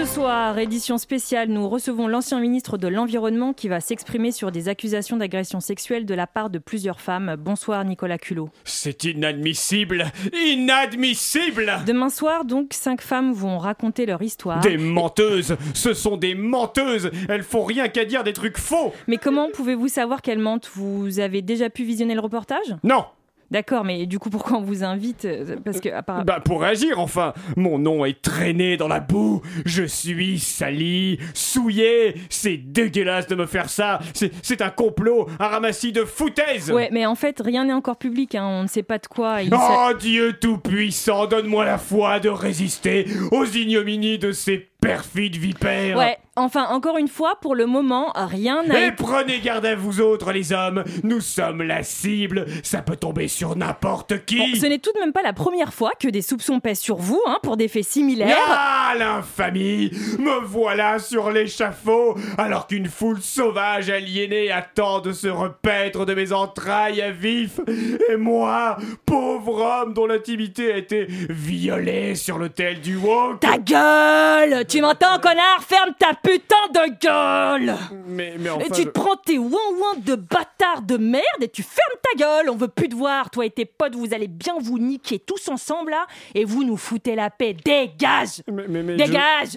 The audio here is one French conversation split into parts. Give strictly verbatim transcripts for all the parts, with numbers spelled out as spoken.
Ce soir, édition spéciale, nous recevons l'ancien ministre de l'Environnement qui va s'exprimer sur des accusations d'agression sexuelle de la part de plusieurs femmes. Bonsoir Nicolas Culot. C'est inadmissible, inadmissible. Demain soir, donc, cinq femmes vont raconter leur histoire. Des menteuses, ce sont des menteuses. Elles font rien qu'à dire des trucs faux. Mais comment pouvez-vous savoir qu'elles mentent ? Vous avez déjà pu visionner le reportage ? Non. D'accord, mais du coup, pourquoi on vous invite ? Parce que, apparemment... Bah, pour réagir, enfin. Mon nom est traîné dans la boue. Je suis sali, souillé. C'est dégueulasse de me faire ça. C'est, c'est un complot, un ramassis de foutaises. Ouais, mais en fait, rien n'est encore public. Hein. On ne sait pas de quoi. Il oh, s'a... Dieu tout-puissant, donne-moi la foi de résister aux ignominies de ces perfides vipères. Ouais, enfin, encore une fois, pour le moment, rien n'a... Et prenez garde à vous autres, les hommes. Nous sommes la cible. Ça peut tomber sur n'importe qui. Bon, ce n'est tout de même pas la première fois que des soupçons pèsent sur vous, hein, pour des faits similaires. Ah, l'infamie. Me voilà sur l'échafaud, alors qu'une foule sauvage aliénée attend de se repaître de mes entrailles à vif. Et moi, pauvre homme dont l'intimité a été violée sur l'autel du woke. Ta gueule! Tu m'entends, connard? Ferme ta putain de gueule! Mais, mais enfin... Et tu te prends tes ouin-ouin de bâtard de merde et tu fermes ta gueule! On veut plus te voir, toi et tes potes, vous allez bien vous niquer tous ensemble, là, et vous nous foutez la paix. Dégage! Mais, mais, mais Dégage!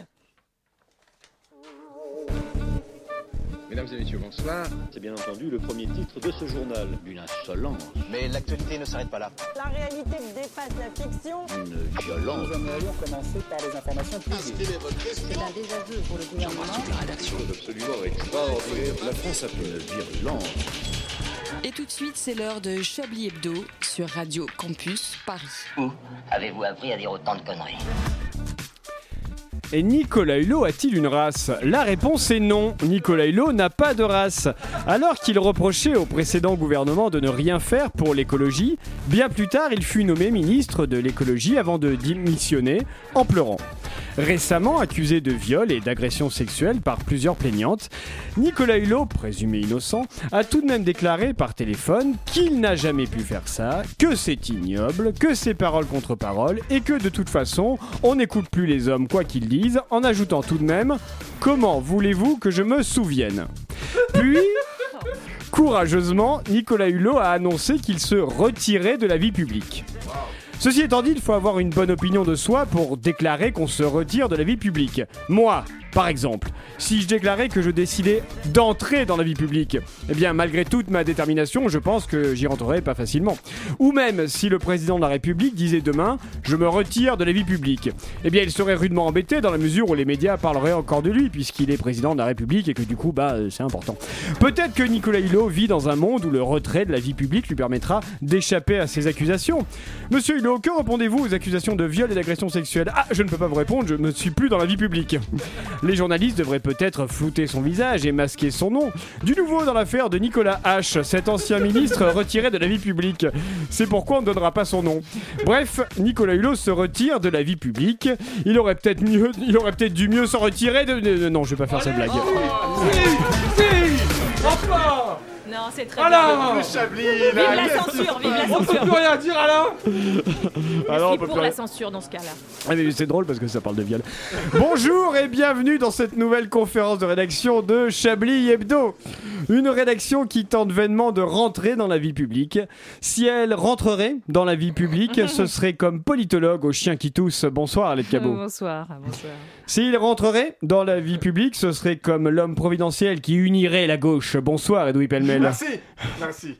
Je... Mesdames et messieurs, bonsoir. C'est bien entendu le premier titre de ce journal. Une insolence. Mais l'actualité ne s'arrête pas là. La réalité dépasse la fiction. Une violence. Nous aimerions commencer par les informations privées. C'est un désaveu pour le gouvernement. La rédaction est absolument extraordinaire. La France a fait une virulence. Et tout de suite, c'est l'heure de Chablis Hebdo sur Radio Campus Paris. Où avez-vous appris à dire autant de conneries ? Et Nicolas Hulot a-t-il une race ? La réponse est non. Nicolas Hulot n'a pas de race. Alors qu'il reprochait au précédent gouvernement de ne rien faire pour l'écologie, bien plus tard, il fut nommé ministre de l'écologie avant de démissionner en pleurant. Récemment accusé de viol et d'agression sexuelle par plusieurs plaignantes, Nicolas Hulot, présumé innocent, a tout de même déclaré par téléphone qu'il n'a jamais pu faire ça, que c'est ignoble, que c'est parole contre parole et que de toute façon, on n'écoute plus les hommes quoi qu'ils disent, en ajoutant tout de même « Comment voulez-vous que je me souvienne ?» Puis, courageusement, Nicolas Hulot a annoncé qu'il se retirait de la vie publique. Ceci étant dit, il faut avoir une bonne opinion de soi pour déclarer qu'on se retire de la vie publique. Moi, par exemple, si je déclarais que je décidais d'entrer dans la vie publique, eh bien, malgré toute ma détermination, je pense que j'y rentrerais pas facilement. Ou même, si le président de la République disait demain « Je me retire de la vie publique », eh bien, il serait rudement embêté dans la mesure où les médias parleraient encore de lui, puisqu'il est président de la République et que du coup, bah, c'est important. Peut-être que Nicolas Hulot vit dans un monde où le retrait de la vie publique lui permettra d'échapper à ces accusations. Monsieur Hulot, que répondez-vous aux accusations de viol et d'agression sexuelle ? Ah, je ne peux pas vous répondre, je ne suis plus dans la vie publique. Les journalistes devraient peut-être flouter son visage et masquer son nom. Du nouveau dans l'affaire de Nicolas H, cet ancien ministre retiré de la vie publique. C'est pourquoi on ne donnera pas son nom. Bref, Nicolas Hulot se retire de la vie publique. Il aurait peut-être mieux, il aurait peut-être dû mieux s'en retirer de... de... Non, je vais pas faire cette blague. Si, si, enfin. Non, c'est très Alain bien. Le Chablis, vive la censure, vive la on censure. peut plus rien dire, Alain. Alors, on pour peut la rien... censure dans ce cas-là. Ah mais c'est drôle parce que ça parle de viol. Bonjour et bienvenue dans cette nouvelle conférence de rédaction de Chablis Hebdo. Une rédaction qui tente vainement de rentrer dans la vie publique. Si elle rentrerait dans la vie publique, ce serait comme politologue aux chiens qui toussent. Bonsoir Alette Cabot. Bonsoir, bonsoir. S'il rentrerait dans la vie publique, ce serait comme l'homme providentiel qui unirait la gauche. Bonsoir Edoui Pellemel. Merci, merci.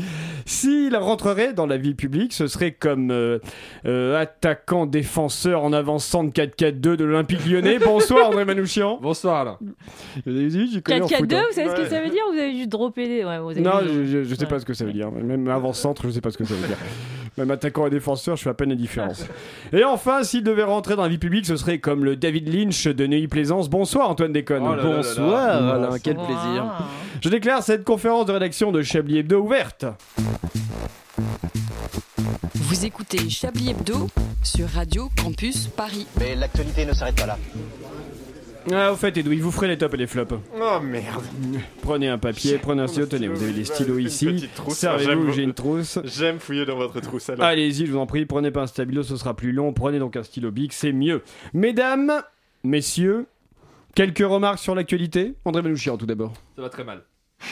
S'il rentrerait dans la vie publique, ce serait comme euh, euh, attaquant défenseur en avançant de quatre quatre deux de l'Olympique Lyonnais. Bonsoir André Manouchian. Bonsoir Alain. quatre quatre deux, vous savez ce que ça veut dire ? Vous avez juste droppé des... Ouais, vous avez Non, dit... je, je, je sais ouais. pas ce que ça veut dire. Même avant-centre, je sais pas ce que ça veut dire. Même attaquant et défenseur, je fais à peine la différence. Et enfin, s'il devait rentrer dans la vie publique, ce serait comme le David Lynch de Neuilly-Plaisance. Bonsoir Antoine Déconne. Oh là là là là. Bonsoir Alain, Bonsoir. quel plaisir. Je déclare cette conférence de rédaction de Chablis Hebdo ouverte. Vous écoutez Chablis Hebdo sur Radio Campus Paris. Mais l'actualité ne s'arrête pas là. Ah, au fait, Edoui, vous ferez les tops et les flops. Oh merde. Prenez un papier, prenez un stylo, tenez, vous avez des stylos ici. Servez-vous, j'ai une trousse. J'aime fouiller dans votre trousse alors. Allez-y, je vous en prie, prenez pas un stabilo, ce sera plus long. Prenez donc un stylo bic, c'est mieux. Mesdames, Messieurs, quelques remarques sur l'actualité. André Manouchian tout d'abord. Ça va très mal.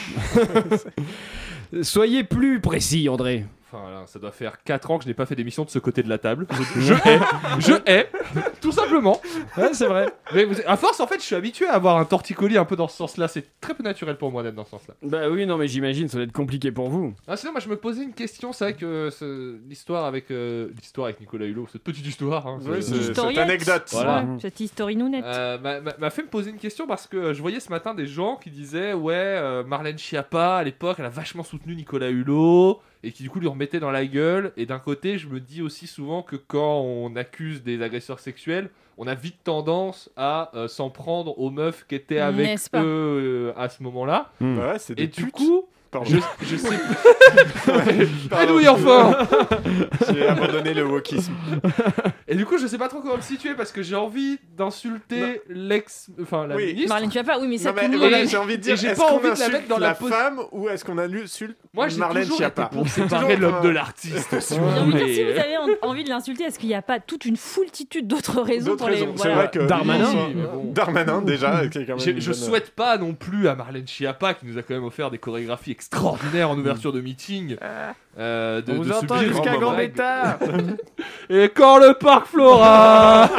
Soyez plus précis, André. Enfin, là, ça doit faire quatre ans que je n'ai pas fait d'émission de ce côté de la table. Je, je hais, je hais, tout simplement. Ouais, c'est vrai. Mais vous- à force, en fait, je suis habitué à avoir un torticolis un peu dans ce sens-là. C'est très peu naturel pour moi d'être dans ce sens-là. Bah oui, non, mais j'imagine, ça va être compliqué pour vous. Ah, sinon, moi, je me posais une question. C'est vrai que euh, ce- l'histoire avec euh, l'histoire avec Nicolas Hulot, cette petite histoire, hein, Oui, ce- c'est- ce- cette anecdote. Voilà. Ouais, cette historinounette. Euh, m'a- m'a m'a fait me poser une question parce que je voyais ce matin des gens qui disaient ouais euh, Marlène Schiappa à l'époque elle a vachement soutenu Nicolas Hulot et qui du coup lui remettait dans la gueule, et d'un côté je me dis aussi souvent que quand on accuse des agresseurs sexuels on a vite tendance à euh, s'en prendre aux meufs qui étaient avec N'est-ce pas eux euh, à ce moment-là. Mmh. Bah ouais, c'est des Et du putes. coup Pardon. je, je sais Ouais, pardon. Aide-oui enfin. J'ai abandonné le wokisme. Et du coup je sais pas trop comment me situer parce que j'ai envie d'insulter l'ex enfin la Oui. ministre. Marlène Schiappa, oui, mais ça Non, mais tout le voilà, monde- j'ai envie de Et dire, j'ai est-ce pas qu'on envie de la insulte mettre dans la la pose- femme ou est-ce qu'on insulte Moi j'ai Marlène toujours Schiappa été pour C'est séparer toujours l'homme un- de l'artiste si vous J'ai envie de dire, voulez. si vous avez en- envie de l'insulter, est-ce qu'il n'y a pas toute une foultitude d'autres raisons D'autres pour les. raisons. C'est Voilà. vrai que Darmanin. Oui, mais bon. Darmanin déjà, qui est quand même Je, une je bonne- souhaite pas non plus à Marlène Schiappa, qui nous a quand même offert des chorégraphies extraordinaires en ouverture de meeting, euh, de, On vous de entend subir jusqu'à une vague. Gambetta. Et quand le parc Flora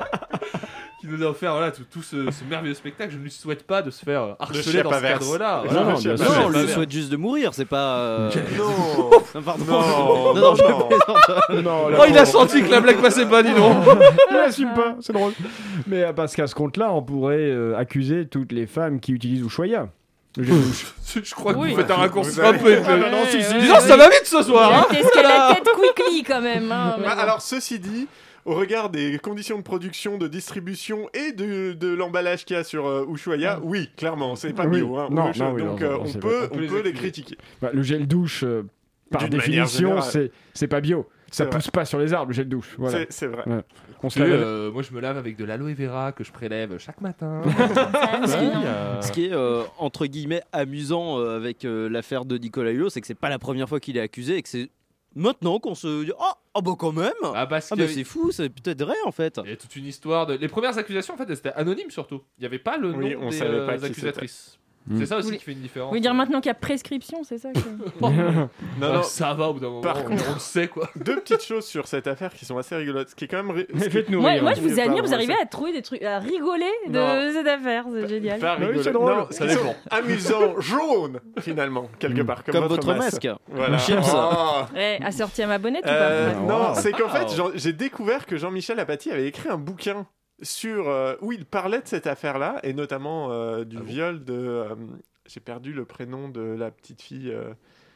qui nous a offert voilà, tout, tout ce, ce merveilleux spectacle, je ne lui souhaite pas de se faire euh, harceler dans ce Chiappaverse. cadre-là. Non, Voilà. non, bien sûr. Non, on lui Chiappaverse. souhaite juste de mourir, c'est pas. euh, Non. Non, pardon. Non, non, non, je non. plaisante. Non, Oh, il a senti que la blague passait pas, dis donc. Je l'assume pas, c'est drôle. Mais euh, parce qu'à ce compte-là, on pourrait euh, accuser toutes les femmes qui utilisent Ushuaïa. Le gel douche. Je crois que Oui. vous faites un raccourci Vous un avez- peu. Ah, bah non, si, si. Dis donc, ça va vite ce soir, hein. T'es ce qu'elle a la tête quickly quand même. Hein, mais Bah, bon. alors, ceci dit, au regard des conditions de production, de distribution et de, de l'emballage qu'il y a sur euh, Ushuaïa, oui, clairement, c'est pas Oui. bio. Hein, Non, Moi, je- non, oui, donc non, euh, non, on, c'est peut, vrai. on On peut les peut les accuser. critiquer. Bah, le gel douche, euh, par D'une manière définition, générale. c'est c'est pas bio. Ça C'est pousse pas sur les arbres, le gel douche. Voilà. C'est- C'est vrai. On se Que, lave. euh, moi je me lave avec de l'aloe vera que je prélève chaque matin. Ah, Ce qui, non. ce qui est euh, entre guillemets amusant euh, avec euh, l'affaire de Nicolas Hulot, c'est que c'est pas la première fois qu'il est accusé et que c'est maintenant qu'on se dit oh, oh bah quand même Ah parce ah que bah c'est fou, c'est peut-être vrai en fait. il y a toute une histoire de. Les premières accusations en fait elles étaient anonymes surtout. Il n'y avait pas le nom Oui, on des savait pas euh, qui accusatrices. Mm. C'est ça aussi Oui. qui fait une différence. Vous voulez dire maintenant qu'il y a prescription, c'est ça que... Non, Ah, non, ça va au bout d'un moment. Par on, contre- on le sait quoi. deux petites choses sur cette affaire qui sont assez rigolotes. Ce qui est quand même. ri- ce qui- Faites-nous Moi, rire. moi, je vous C'est admire, pas vous moi, arrivez c'est- à trouver des trucs, à rigoler de Non. cette affaire, c'est génial. Pas oui, rigoler. c'est drôle. Non, Ça qui sont dépend. amusants, jaunes, finalement, quelque Mm. part. Comme, Comme votre masque. masque. Voilà. Chips. Oh. Ouais, assorti à ma bonnette Euh, ou pas? non, Wow. c'est qu'en fait, Wow. Jean- j'ai découvert que Jean-Michel Apathy avait écrit un bouquin sur euh, où il parlait de cette affaire-là et notamment euh, du Ah bon viol de. euh, j'ai perdu le prénom de la petite fille euh,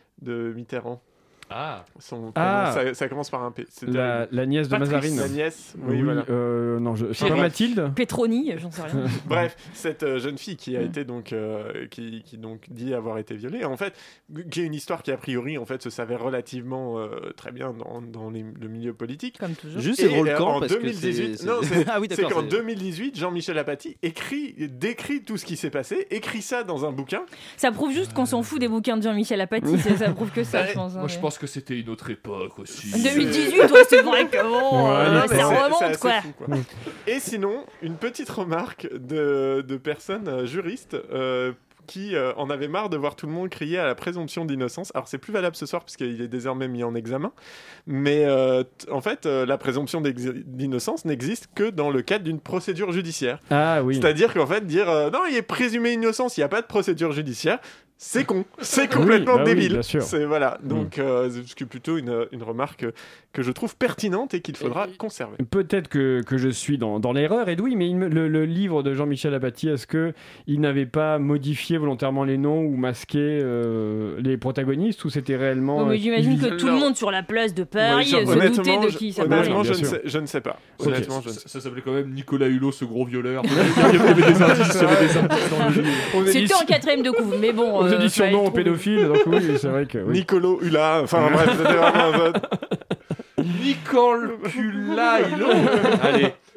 de Mitterrand. Ah. Son prénom, Ah. ça, ça commence par un P. C'est La, terrible. la nièce de Patrice, Mazarine. La nièce. Oui, voilà. euh, non, je... c'est Pierre. pas Mathilde. Pétroni, j'en sais rien. Bref, cette euh, jeune fille qui a Mm. été donc euh, qui, qui donc dit avoir été violée, en fait, qui est une histoire qui a priori en fait se s'avère relativement euh, très bien dans, dans les- le milieu politique. Comme toujours. Juste Et, c'est drôle euh, quand en parce que deux mille dix-huit, c'est- non, c'est- c'est ah oui c'est d'accord. qu'en deux mille dix-huit, Jean-Michel Apathy écrit, décrit tout ce qui s'est passé, écrit ça dans un bouquin. Ça prouve juste qu'on s'en fout des bouquins de Jean-Michel Apathy, ça, ça prouve que ça, je pense. hein, Moi je mais- pense que c'était une autre époque aussi. deux mille dix-huit, ouais, c'est vrai que bon, Ouais, euh, non, mais c'est- ça c'est remonte assez quoi. fou, quoi. Et sinon, une petite remarque de, de personnes euh, juristes euh, qui euh, en avaient marre de voir tout le monde crier à la présomption d'innocence. Alors c'est plus valable ce soir puisqu'il est désormais mis en examen, mais euh, t- en fait euh, la présomption d'ex- d'innocence n'existe que dans le cadre d'une procédure judiciaire. Ah oui. C'est-à-dire qu'en fait dire euh, non il est présumé innocence, il n'y a pas de procédure judiciaire. C'est con, c'est complètement Oui, bah oui, débile. bien sûr. C'est voilà, donc euh, ce qui est plutôt une, une remarque que je trouve pertinente et qu'il faudra Et- conserver. Peut-être que, que je suis dans, dans l'erreur, Edoui, mais il me- le, le livre de Jean-Michel Apathy, est-ce qu'il n'avait pas modifié volontairement les noms ou masqué euh, les protagonistes, ou c'était réellement... Non, mais euh, j'imagine que il- tout le monde sur la place de Paris Ouais, genre, se honnêtement, doutait de je- qui ça honnêtement, parlait. je, Bien ne sûr. sais, je ne sais pas. Ok. Honnêtement, je ne Ça, sais ça s'appelait quand même Nicolas Hulot, ce gros violeur. Il y avait, il y avait des indices, il y avait des indices dans le livre. On a dit, C'était en quatrième de couve, mais bon. on a euh, dit fallait surnom le aux trouver. pédophiles, donc oui, c'est vrai que... Oui. Nicolo Hula, enfin bref, c'était vraiment un vote. Nicole Pula Hulot. Allez,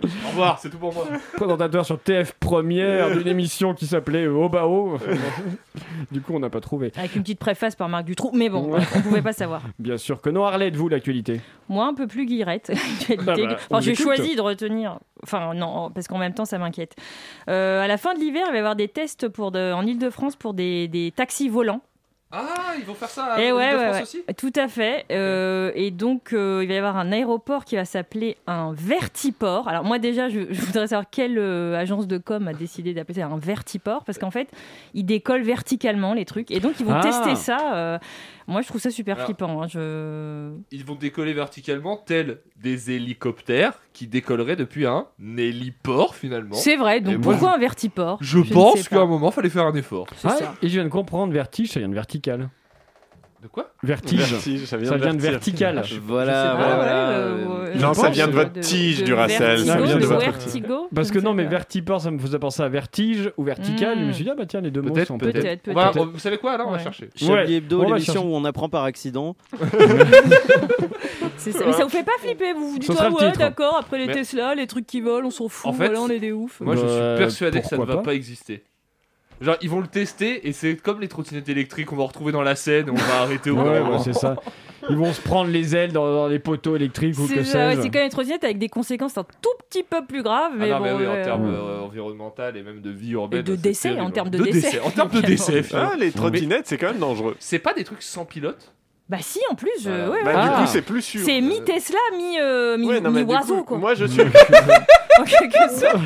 Au revoir, c'est tout pour moi. Présentateur sur T F Première d'une émission qui s'appelait Obao. Du coup, on n'a pas trouvé. Avec une petite préface par Marc Dutroux, mais bon, on pouvait pas savoir. Bien sûr que non. Arlette, vous, l'actualité. Moi, un peu plus guillerette. l'actualité. Ah bah, enfin, j'ai écoute. choisi de retenir. Enfin, non, parce qu'en même temps, ça m'inquiète. Euh, à la fin de l'hiver, il va y avoir des tests pour de... en Ile-de-France pour des, des taxis volants. Ah, ils vont faire ça Et en ouais, Ile-de-France ouais, aussi ouais. Tout à fait. Euh, et donc, euh, il va y avoir un aéroport qui va s'appeler un vertiport. Alors, moi, déjà, je, je voudrais savoir quelle euh, agence de com a décidé d'appeler ça un vertiport. Parce qu'en fait, ils décollent verticalement, les trucs. Et donc, ils vont Ah. tester ça. Euh, moi, je trouve ça super Alors, flippant. Hein, je... Ils vont décoller verticalement tels des hélicoptères qui décolleraient depuis un héliport finalement. C'est vrai. Donc, Et moi, pourquoi un vertiport Je, ne pense sais pas. qu'à un moment, fallait faire un effort. C'est Ah, ça. et je viens de comprendre, vertige, ça vient de vertical. De quoi Vertige. Vertige, ça vient Ça de vient de vertir. vertical. Voilà, Ah voilà, ouais, voilà. euh, euh, ouais. Non, Je ça pense, vient de de- votre de- tige, de Duracell. vertigo, Ça vient de de votre- vertigo. Parce je que ne non, sais mais pas. vertiport, ça me faisait penser à vertige ou vertical. Mm. Je me suis dit, ah bah tiens, les deux mots Peut-être, sont peut-être. Peut-être, On va- peut-être. on- vous savez quoi là On va Ouais. chercher. Chablis Ouais, Hebdo, on va l'émission chercher. où on apprend par accident. C'est ça. Mais ça vous fait pas flipper, vous vous dites Ce sera ah le ouais titre. d'accord, après les Mais- Tesla, les trucs qui volent, on s'en fout, En fait, voilà, on est des oufs. Moi, je suis Bah, persuadé que ça ne pourquoi va pas pas exister. Genre, ils vont le tester et c'est comme les trottinettes électriques qu'on va retrouver dans la Seine et on va arrêter au bout d'un Ouais, moment. ouais, c'est ça. Ils vont se prendre les ailes dans, dans les poteaux électriques ou C'est que ça, ouais, sais-je. c'est quand même une trottinette avec des conséquences un tout petit peu plus graves, Ah mais non, bon. mais oui, ouais, en termes ouais. euh, environnementaux et même de vie urbaine. Et de c'est décès, terrible. en termes de décès. En termes de décès, finalement. Ah, les trottinettes, c'est quand même dangereux. C'est pas des trucs sans pilote. Bah si, en plus, je- Voilà. ouais, Bah, ouais. du Ah. coup, c'est plus sûr. C'est mi-Tesla, mi, euh, mi, Ouais, non, mais du mi-oiseau, coup, quoi. moi, je suis. En quelque sorte.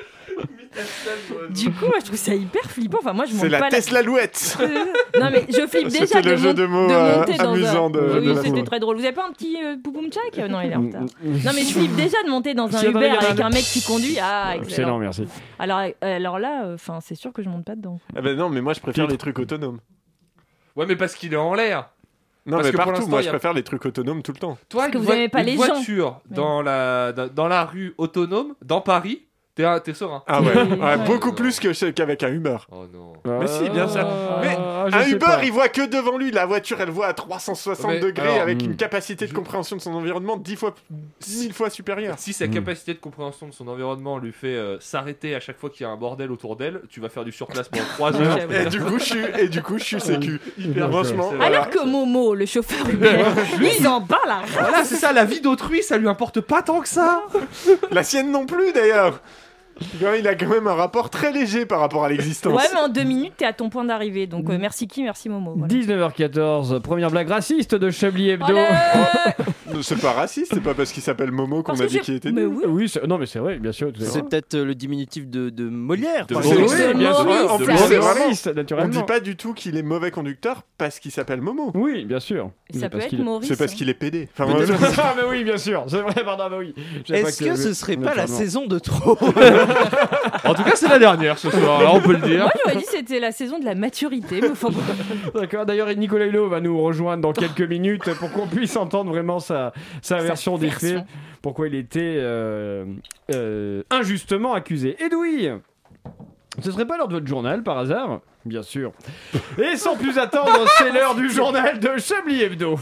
Du coup, moi, je trouve ça hyper flippant. Enfin, moi, je monte C'est la pas Tesla louette. Non, mais je flippe déjà C'était de, le jeu mon- de mots, de euh, monter dans amusant un... de- Oui, de la c'était fois. très drôle. Vous avez pas un petit euh, poupoum tchak? Non, il est en retard. Non, mais je flippe déjà de monter dans un Si, attendez, Uber il y en a avec un- un mec qui conduit. Ah, Excellent, excellent. merci. Alors, euh, alors là, enfin, c'est sûr que je monte pas dedans. Ah ben non, mais moi, je préfère Titre. les trucs autonomes. Ouais, mais parce qu'il est en l'air. Non, Parce mais que pour partout, l'instant, moi, il y je a- préfère les trucs autonomes tout le temps. Toi, que une vous voi- aimez pas une les gens. voiture dans la, dans, dans la rue autonome, dans Paris, t'es, un- t'es serein. Ah ouais, Ouais. ouais, beaucoup plus que chez- qu'avec un Uber. Oh non. Mais si, bien sûr. Mais Ah, je Un sais Uber, pas. il voit que devant lui. La voiture, elle voit à trois cent soixante Mais degrés alors, avec hmm. une capacité de je- compréhension de son environnement dix fois, mille fois supérieure. Si sa Mm. capacité de compréhension de son environnement lui fait euh, s'arrêter à chaque fois qu'il y a un bordel autour d'elle, tu vas faire du surplace pendant trois heures. J'avoue. Et du coup, je suis, et du coup, je suis sécu. Hyper Franchement, c'est voilà. Alors que Momo, le chauffeur Uber, lui, il en bat la race. Voilà, c'est ça, la vie d'autrui, ça lui importe pas tant que ça. La sienne non plus, d'ailleurs. Quand Il a quand même un rapport très léger par rapport à l'existence. Ouais, mais en deux minutes, t'es à ton point d'arrivée. Donc, euh, merci qui, merci Momo. Voilà. dix-neuf heures quatorze, première blague raciste de Chablis Hebdo. Allez C'est pas raciste, c'est pas parce qu'il s'appelle Momo qu'on Parce a que dit j'ai- qu'il était Mais nul. oui. Oui, c'est- non mais c'est vrai, bien sûr. tout à fait. C'est peut-être euh, le diminutif de, de Molière. De par Maurice. exemple. Oui, bien sûr. Maurice, En ça. plus, C'est c'est vraiment- raciste, On naturellement. dit pas du tout qu'il est mauvais conducteur parce qu'il s'appelle Momo. Oui, bien sûr. Et ça Mais peut parce être qu'il- Maurice. C'est parce hein. qu'il est pédé. Enfin, Peut-être- moi, Ah mais oui, bien sûr. C'est vrai, pardon, bah oui. Je savais Est-ce pas que ce serait pas la Naturellement. saison de trop En tout cas, c'est la dernière ce soir, là on peut le dire. Moi, j'aurais dit que c'était la saison de la maturité. Mais enfin, bon. D'accord, d'ailleurs Nicolas Hulot va nous rejoindre dans quelques minutes pour qu'on puisse entendre vraiment sa, sa version des version. faits, pourquoi il était euh, euh, injustement accusé. Edoui, ce serait pas l'heure de votre journal par hasard? Bien sûr. Et sans plus attendre, c'est l'heure du journal de Chablis Hebdo.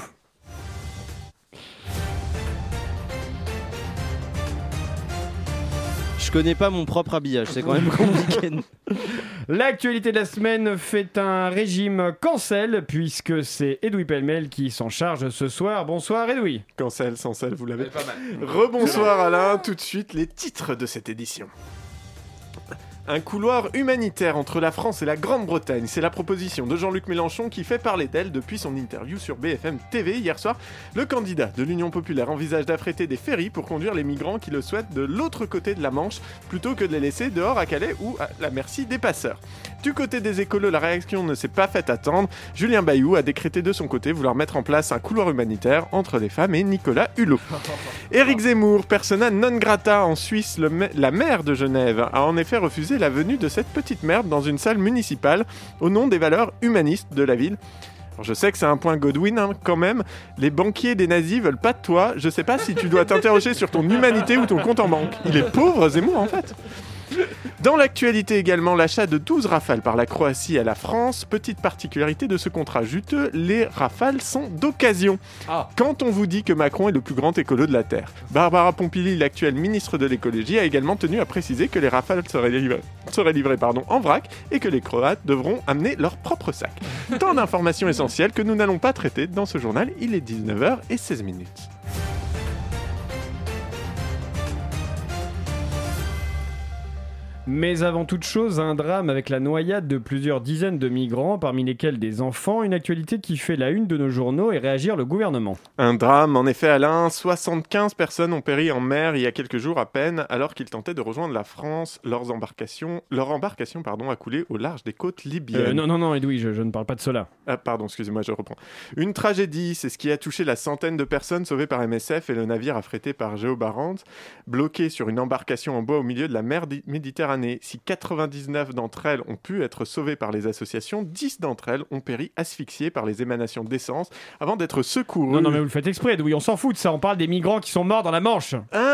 Je connais pas mon propre habillage, c'est quand même compliqué. L'actualité de la semaine fait un régime cancel puisque c'est Edoui Pellemel qui s'en charge ce soir. Bonsoir Edoui. Cancel, sans sel, vous l'avez. Pas mal. Rebonsoir Alain, tout de suite les titres de cette édition. Un couloir humanitaire entre la France et la Grande-Bretagne, c'est la proposition de Jean-Luc Mélenchon qui fait parler d'elle depuis son interview sur B F M T V hier soir. Le candidat de l'Union Populaire envisage d'affréter des ferries pour conduire les migrants qui le souhaitent de l'autre côté de la Manche, plutôt que de les laisser dehors à Calais ou à la merci des passeurs. Du côté des écolos, la réaction ne s'est pas faite attendre. Julien Bayou a décrété de son côté vouloir mettre en place un couloir humanitaire entre les femmes et Nicolas Hulot. Éric Zemmour, persona non grata en Suisse, le ma- la maire de Genève, a en effet refusé la venue de cette petite merde dans une salle municipale au nom des valeurs humanistes de la ville. Alors je sais que c'est un point Godwin hein, quand même, les banquiers des nazis veulent pas de toi, je sais pas si tu dois t'interroger sur ton humanité ou ton compte en banque. Il est pauvre Zemmour en fait. Dans l'actualité également, l'achat de douze Rafales par la Croatie à la France. Petite particularité de ce contrat juteux, les Rafales sont d'occasion. Ah. Quand on vous dit que Macron est le plus grand écolo de la Terre. Barbara Pompili, l'actuelle ministre de l'écologie, a également tenu à préciser que les Rafales seraient livrés, seraient livrés pardon, en vrac et que les Croates devront amener leur propre sac. Tant d'informations essentielles que nous n'allons pas traiter dans ce journal. Il est dix-neuf heures seize minutes. Mais avant toute chose, un drame avec la noyade de plusieurs dizaines de migrants, parmi lesquels des enfants, une actualité qui fait la une de nos journaux et réagir le gouvernement. Un drame, en effet, Alain. soixante-quinze personnes ont péri en mer il y a quelques jours à peine, alors qu'ils tentaient de rejoindre la France. Leurs embarcations, leur embarcation pardon, a coulé au large des côtes libyennes. Euh, non, non, non, Edoui, je, je ne parle pas de cela. Ah, pardon, excusez-moi, je reprends. Une tragédie, c'est ce qui a touché la centaine de personnes sauvées par M S F et le navire affrété par Géobarant, bloqué sur une embarcation en bois au milieu de la mer Méditerranée. Si quatre-vingt-dix-neuf d'entre elles ont pu être sauvées par les associations, dix d'entre elles ont péri asphyxiées par les émanations d'essence avant d'être secourues. Non, non, mais vous le faites exprès, Edoui, on s'en fout de ça, on parle des migrants qui sont morts dans la Manche.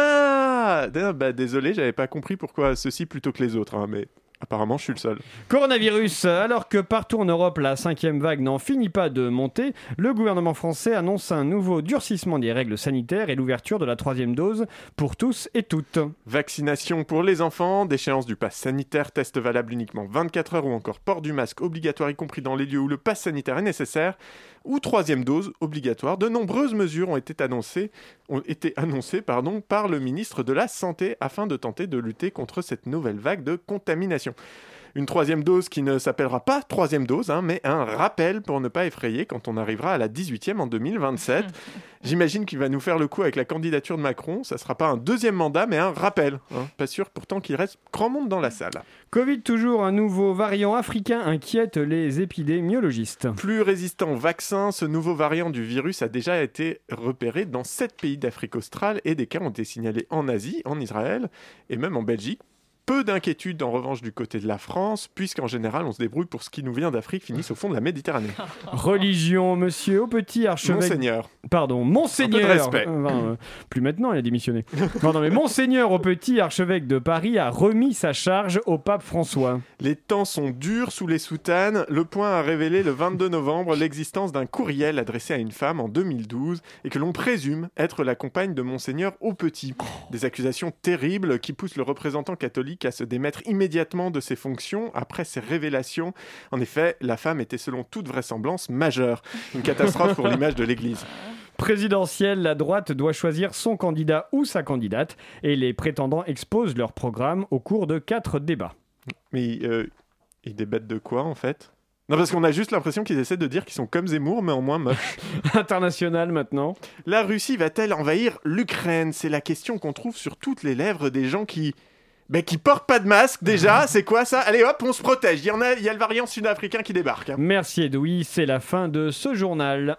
Ah, bah, désolé, j'avais pas compris pourquoi ceux-ci plutôt que les autres, hein, mais... Apparemment, je suis le seul. Coronavirus. Alors que partout en Europe, la cinquième vague n'en finit pas de monter, le gouvernement français annonce un nouveau durcissement des règles sanitaires et l'ouverture de la troisième dose pour tous et toutes. Vaccination pour les enfants, déchéance du pass sanitaire, test valable uniquement vingt-quatre heures ou encore port du masque obligatoire y compris dans les lieux où le pass sanitaire est nécessaire, ou troisième dose obligatoire. De nombreuses mesures ont été annoncées, ont été annoncées pardon, par le ministre de la Santé afin de tenter de lutter contre cette nouvelle vague de contamination. Une troisième dose qui ne s'appellera pas troisième dose, hein, mais un rappel pour ne pas effrayer quand on arrivera à la dix-huitième en deux mille vingt-sept. J'imagine qu'il va nous faire le coup avec la candidature de Macron. Ça ne sera pas un deuxième mandat, mais un rappel. Hein. Pas sûr pourtant qu'il reste grand monde dans la salle. Covid toujours, un nouveau variant africain inquiète les épidémiologistes. Plus résistant au vaccin, ce nouveau variant du virus a déjà été repéré dans sept pays d'Afrique australe et des cas ont été signalés en Asie, en Israël et même en Belgique. Peu d'inquiétude en revanche du côté de la France, puisqu'en général on se débrouille pour ce qui nous vient d'Afrique finisse au fond de la Méditerranée. Religion, monsieur, au petit archevêque... Monseigneur. Pardon, Monseigneur. Un peu de respect. Euh, enfin, euh, plus maintenant, il a démissionné. non, non, mais Monseigneur, au petit archevêque de Paris, a remis sa charge au pape François. Les temps sont durs sous les soutanes. Le Point a révélé le vingt-deux novembre l'existence d'un courriel adressé à une femme en deux mille douze et que l'on présume être la compagne de Monseigneur au petit. Des accusations terribles qui poussent le représentant catholique à se démettre immédiatement de ses fonctions après ces révélations. En effet, la femme était selon toute vraisemblance majeure. Une catastrophe pour l'image de l'Église. Présidentielle, la droite doit choisir son candidat ou sa candidate et les prétendants exposent leur programme au cours de quatre débats. Mais euh, ils débattent de quoi en fait ? Non, parce qu'on a juste l'impression qu'ils essaient de dire qu'ils sont comme Zemmour, mais en moins moche. International maintenant. La Russie va-t-elle envahir l'Ukraine ? C'est la question qu'on trouve sur toutes les lèvres des gens qui... Ben, qui portent pas de masque déjà, c'est quoi ça ? Allez hop, on se protège, il y en a, il y a le variant sud-africain qui débarque. Hein. Merci Edoui, c'est la fin de ce journal.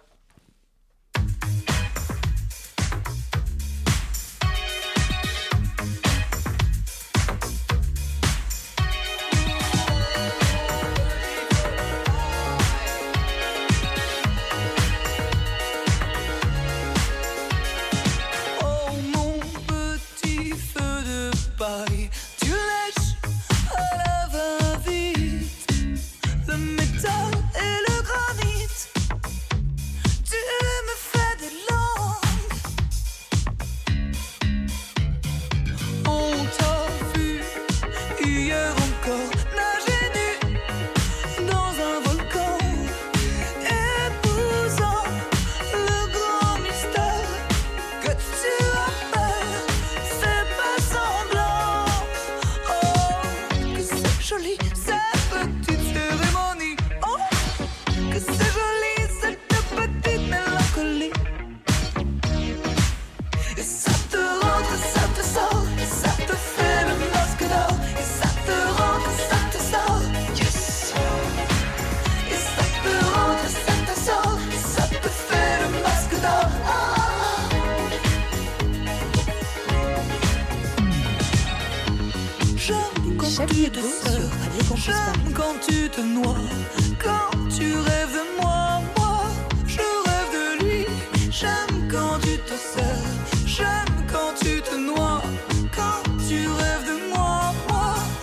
J'aime quand tu te noies, quand tu rêves de moi, moi je rêve de lui. J'aime quand tu te sers, j'aime quand tu te noies, quand tu rêves de moi, moi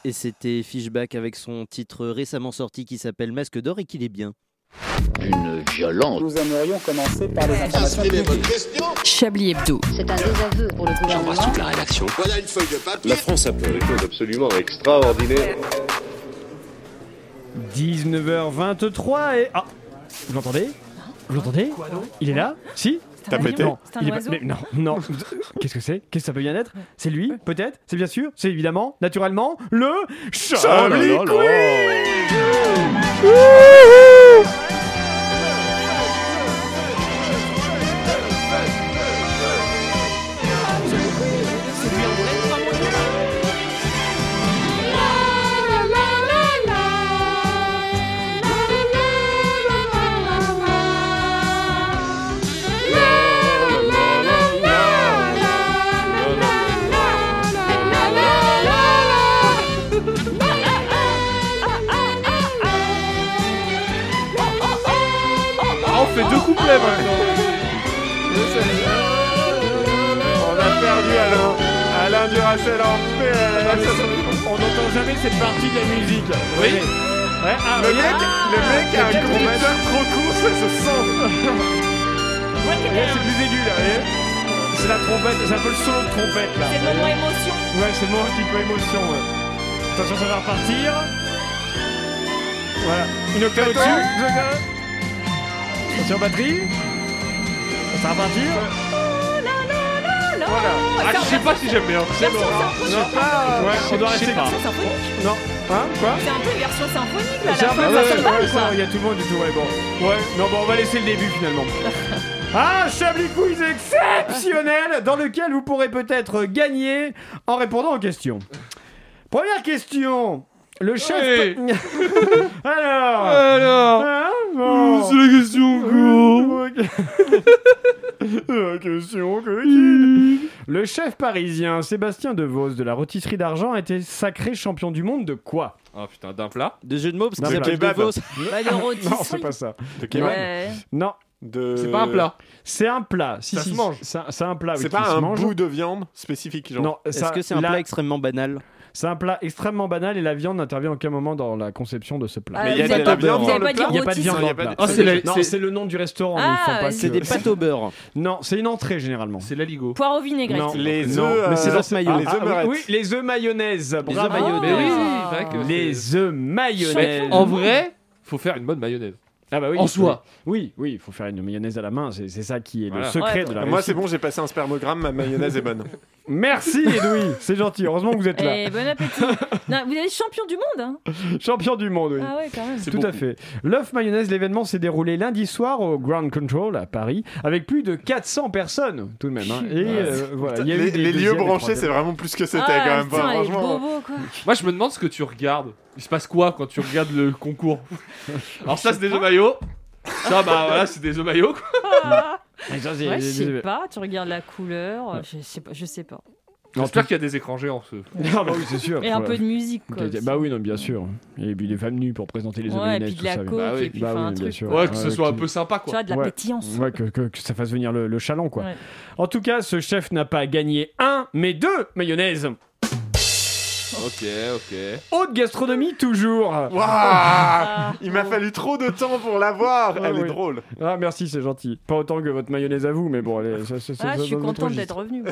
Et c'était Fishback avec son titre récemment sorti qui s'appelle Masque d'or et qu'il est bien. Une violence. Nous aimerions commencer par les informations publiques. Chablis Hebdo. C'est un désaveu pour le gouvernement. J'embrasse toute la rédaction. Voilà une feuille de papier. La France a fait des choses absolument extraordinaires. dix-neuf heures vingt-trois et... Ah, vous l'entendez ? Vous l'entendez ? Il est là ? Si ? C'est un avion ? Non, C'est un il est pas- oiseau ? mais non, non. Qu'est-ce que c'est ? Qu'est-ce que ça peut bien être ? C'est lui, peut-être ? C'est bien sûr ? C'est évidemment, naturellement, le Chablis Oh là là Quiz. Ah, on fait deux couplets maintenant. On a perdu Alain. Alain Duracell en paix. On n'entend jamais cette partie de la musique. Oui. Ouais, ah, Le oui. mec, le mec a un peut-être qu'on va- conducteur trop court, ça se sent. Ouais, c'est plus aigu là, vous voyez. C'est la trompette, c'est un peu le solo de trompette là. C'est le moment émotion. Ouais, c'est le moment un petit peu émotion. Ouais. Attention, ça va repartir. Voilà, une octave au-dessus. Attention, batterie. Ça va repartir. Voilà. Ah, je sais pas si j'aime bien. C'est bon. Non, pas. Ouais, on doit je sais rester. pas. Version symphonique. Non, hein, quoi? C'est un peu une version symphonique là. C'est La un peu fin, ouais, ça ouais, sonne mal, ouais, quoi. ça, il y a tout le monde du tout, ouais, bon. Ouais, non, bon, on va laisser le début finalement. Ah, Chablis Quiz exceptionnel dans lequel vous pourrez peut-être gagner en répondant aux questions. Première question. Le chef. Ouais. Alors. Alors. Hein, bon. C'est la question quoi. La question coquine. Le chef parisien Sébastien Devos de la rôtisserie d'Argent a été sacré champion du monde de quoi? Oh putain, d'un plat. De jeu de mots parce D'un qu'il s'appelle kebab. Devos. Bah, de rôtisserie. Non, c'est pas ça. De kebab. Ouais. Non, De... C'est pas un plat. c'est un plat. Si, Ça si, se mange. C'est un, c'est un plat. oui, C'est qui pas se un mange. bout de viande spécifique, genre. Non, Est-ce ça- que c'est un la- plat extrêmement banal? C'est un plat extrêmement banal et la viande n'intervient à aucun moment dans la conception de ce plat. Ah, Mais il y a vous de avez la pas- viande vous dans avez le pas plat. dit Il n'y a pas de viande Non, dans il y le a pas plat. de- Ah, c'est la- Non, c'est- c'est le nom du restaurant, mais Ah, ils font pas C'est que- des pâtes au beurre. Non, c'est une entrée généralement. C'est l'aligot. Poire au vinaigrette. Non. Les Non, œufs, mais c'est euh, dans ce maillot. ah, les Ah, œufs meurettes. oui, oui, les œufs mayonnaise. Les Bravo. œufs mayonnaise. Mais oui, Ah. c'est vrai que Les œufs mayonnaise. En vrai, faut faire une bonne mayonnaise. Ah bah oui. En soi. Oui, oui, il faut faire une mayonnaise à la main. C'est c'est ça qui est Voilà. le secret Ouais. de la Moi, réussite. c'est bon, j'ai passé un spermogramme, ma mayonnaise est bonne. Merci Edoui, c'est gentil. Heureusement que vous êtes là. Et bon appétit. Non, vous êtes champion du monde, hein. Champion du monde, oui. Ah ouais, quand même. Tout à fait. L'œuf mayonnaise, l'événement s'est déroulé lundi soir au Ground Control à Paris, avec plus de quatre cents personnes tout de même. hein. Et euh, voilà, il y a eu les des les deuxièmes lieux et branchés, troisièmes. c'est vraiment plus que c'était Ah, quand même. putain, pas, les franchement. bobos, quoi. Moi, je me demande ce que tu regardes. Il se passe quoi quand tu regardes le concours? Alors ça, c'est des œufs maillots. Ça, bah voilà, c'est des œufs maillots. Ah. Et ça, c'est- Ouais, je c'est- sais pas, tu regardes la couleur, je sais pas, je sais pas. Non, J'espère qu'il y a des écrans géants. Ce... Ah bah oui, c'est sûr. Et un peu de musique, quoi. Ok, bah oui, non, bien sûr. Et puis des femmes nues pour présenter les œufs Ouais, et mayonnaise, puis de tout la ça. coke, Bah oui. et puis Bah enfin oui, un bien truc. sûr. quoi. Ouais, que ce soit un qui- peu sympa, Tu quoi. vois, de la Ouais. pétillance. Ouais, que, que- que ça fasse venir le, le chaland, quoi. Ouais. En tout cas, ce chef n'a pas gagné un, mais deux mayonnaises. Ok, ok. Haute gastronomie, toujours. Waouh Ah. Il m'a fallu trop de temps pour la voir. Ah, Elle est oui. drôle. Ah, merci, c'est gentil. Pas autant que votre mayonnaise à vous, mais bon, allez, ça, ça, ça, Ah, ça je suis dans notre contente registre. d'être revenue.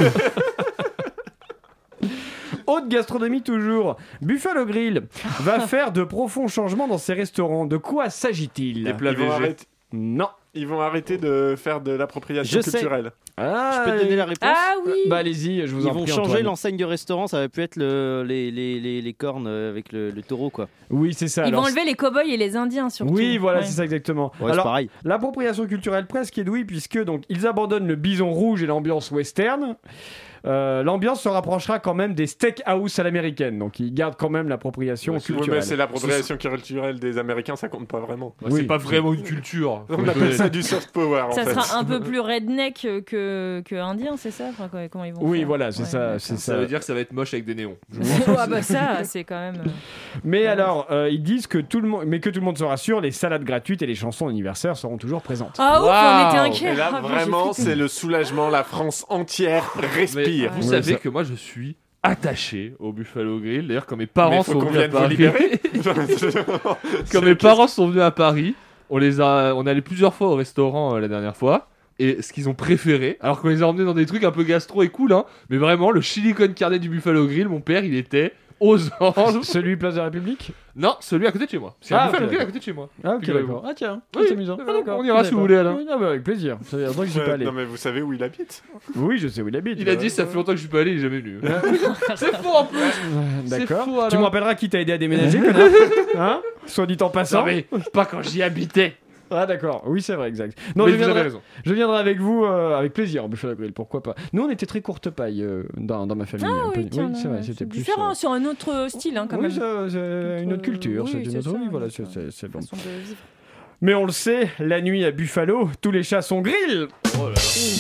Haute gastronomie toujours. Buffalo Grill va faire de profonds changements dans ses restaurants. De quoi s'agit-il? Des plats Ils vont, végés. arrêter, Non. ils vont arrêter de faire de l'appropriation Je sais. culturelle. Ah, Je peux te donner la réponse? Ah oui. Bah allez-y, je vous Ils en vont prie, changer Antoine. l'enseigne du restaurant, ça va plus être le, les, les, les, les cornes euh, avec le, le taureau quoi. Oui, c'est ça. Ils alors, vont enlever les cow-boys et les indiens surtout. Oui, voilà, Ouais. c'est ça exactement. Ouais, c'est Alors, pareil. l'appropriation culturelle presque est douée puisque donc ils abandonnent le bison rouge et l'ambiance western. Euh, l'ambiance se rapprochera quand même des steakhouse à l'américaine, donc ils gardent quand même l'appropriation Ouais, c'est- Oui, culturelle. mais c'est l'appropriation culturelle des Américains, ça compte pas vraiment. Ouais, Oui. C'est pas vraiment une culture. On appelle ça du soft power en Ça fait. sera un peu plus redneck que, que indien, c'est ça? Enfin, comment- comment ils vont Oui, faire voilà, c'est Ouais, ça, d'accord. c'est Ça ça. veut dire que ça va être moche avec des néons. Ah bah ça, c'est quand même. euh, Mais alors, euh, ils disent que tout le monde, mais que tout le monde se rassure, les salades gratuites et les chansons d'anniversaire seront toujours présentes. Ah ouf, on Waouh. était inquiets. Et là, Ah, bon, j'ai vraiment, flippé. c'est le soulagement. La France entière Mais respire. vous Ouais, savez ça- que moi, je suis attaché au Buffalo Grill. D'ailleurs, quand mes parents faut sont qu'on venus à vienne vous Paris, libérer. quand mes parents sont venus à Paris, on les a, on est allé plusieurs fois au restaurant euh, la dernière fois. Et ce qu'ils ont préféré, alors qu'on les a emmenés dans des trucs un peu gastro et cool, hein, mais vraiment le chili con carne du Buffalo Grill, mon père, il était aux anges. Celui Place de la République? Non, celui à côté de chez moi. C'est Ah, un Buffalo ok, Grill à d'accord. côté de chez moi. Ah, ok, Figurez-vous. d'accord. Ah, tiens, Oui, c'est amusant. Ah, d'accord. on ira si vous voulez, Alain. Oui, ah, bah, avec plaisir. Ça fait longtemps que je suis pas Ouais, allé. non, mais vous savez où il habite? Oui, je sais où il habite. Il a bah, dit ça fait longtemps que je suis pas allé, il est jamais venu. Ouais. C'est faux en plus. C'est D'accord. faux, Alain. Tu me rappelleras qui t'a aidé à déménager, connard? Hein? Soit dit en passant. Non, mais pas quand j'y habitais. Ah d'accord, oui c'est vrai, exact. Non, Mais je vous avez viendrai, raison. je viendrai avec vous euh, avec plaisir au Buffalo Grill, pourquoi pas. Nous on était très courte paille euh, dans, dans ma famille. Ah un peu. oui, tiens, c'est vrai, c'est c'était plus... différent, euh, sur un autre style hein, quand oui, même. ça, c'est une autre culture, oui, c'est une c'est autre... ça, Oui, voilà, c'est c'est, c'est, c'est bon. façon de vivre. Mais on le sait, la nuit à Buffalo, tous les chats sont grill. Oh là là.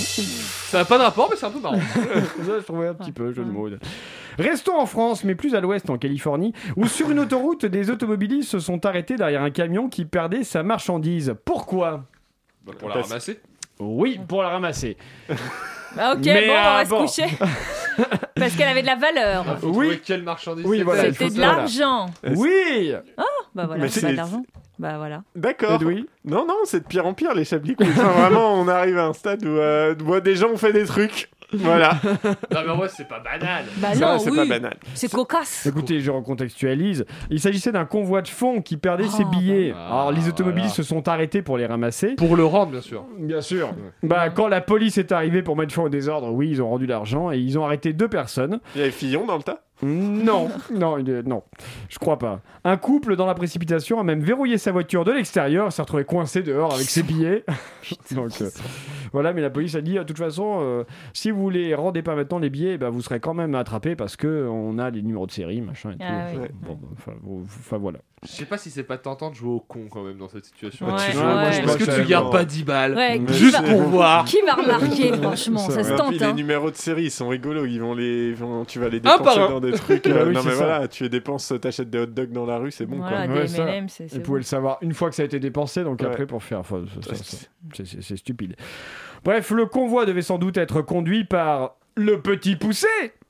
Ça n'a pas de rapport, mais c'est un peu marrant. Ça, je trouvais un petit peu jeu de mots. Restons en France, mais plus à l'ouest, en Californie, où sur une autoroute, des automobilistes se sont arrêtés derrière un camion qui perdait sa marchandise. Pourquoi? Bah, pour la ramasser. Oui, pour la ramasser. Ah, ok, Mais, bon, on va euh, se bon. coucher. Parce qu'elle avait de la valeur. Ah, faut Oui. trouver quelle marchandise Oui, c'était. voilà, il C'était faut de ça, l'argent. Oui. Ah, bah voilà, Mais c'est c'est- pas de l'argent. Bah voilà. D'accord. Edoui. Non, non, c'est de pire en pire les Chablis Quiz. Enfin, vraiment, on arrive à un stade où, euh, où des gens ont fait des trucs. Voilà. Non, mais en vrai, c'est pas banal. Bah Ça, non, c'est oui. pas banal. C'est cocasse. Écoutez, je recontextualise. Il s'agissait d'un convoi de fonds qui perdait ses Oh, billets. bah. Alors, les automobilistes voilà. se sont arrêtés pour les ramasser. Pour le rendre, bien sûr. Bien sûr. Bah, quand la police est arrivée pour mettre fin au désordre, oui, ils ont rendu l'argent et ils ont arrêté deux personnes. Il y avait Fillon dans le tas. Non, non, il est- non, je crois pas. Un couple, dans la précipitation, a même verrouillé sa voiture de l'extérieur, s'est retrouvé coincé dehors avec ses billets. Donc, euh, voilà, mais la police a dit, de toute façon, euh, si vous les rendez pas maintenant les billets, bah, vous serez quand même attrapés parce que on a les numéros de série, machin et tout. Ah oui. Enfin, bon, enfin, bon, enfin, voilà. Je sais pas si c'est pas tentant de jouer au con quand même dans cette situation. Ouais, Tu ouais, joues- ouais. Est-ce Moi, que je tu pense gardes que- pas dix balles Ouais, qui juste va- pour voir? Qui va remarquer, franchement, ça se Et tente. puis les Hein. numéros de série, ils sont rigolos. Ils vont les, ils vont- tu vas les Un dépenser par un. dans des trucs. Bah euh, oui, non c'est mais ça. voilà, tu les dépenses, t'achètes des hot dogs dans la rue, c'est bon Voilà, quoi. Ouais, des ça. M and M, c'est Et c'est vous pouvez bon. le savoir une fois que ça a été dépensé, donc Ouais. après pour faire. Enfin, ça- ça- ça- c'est- c'est c'est stupide. Bref, le convoi devait sans doute être conduit par le petit poussé.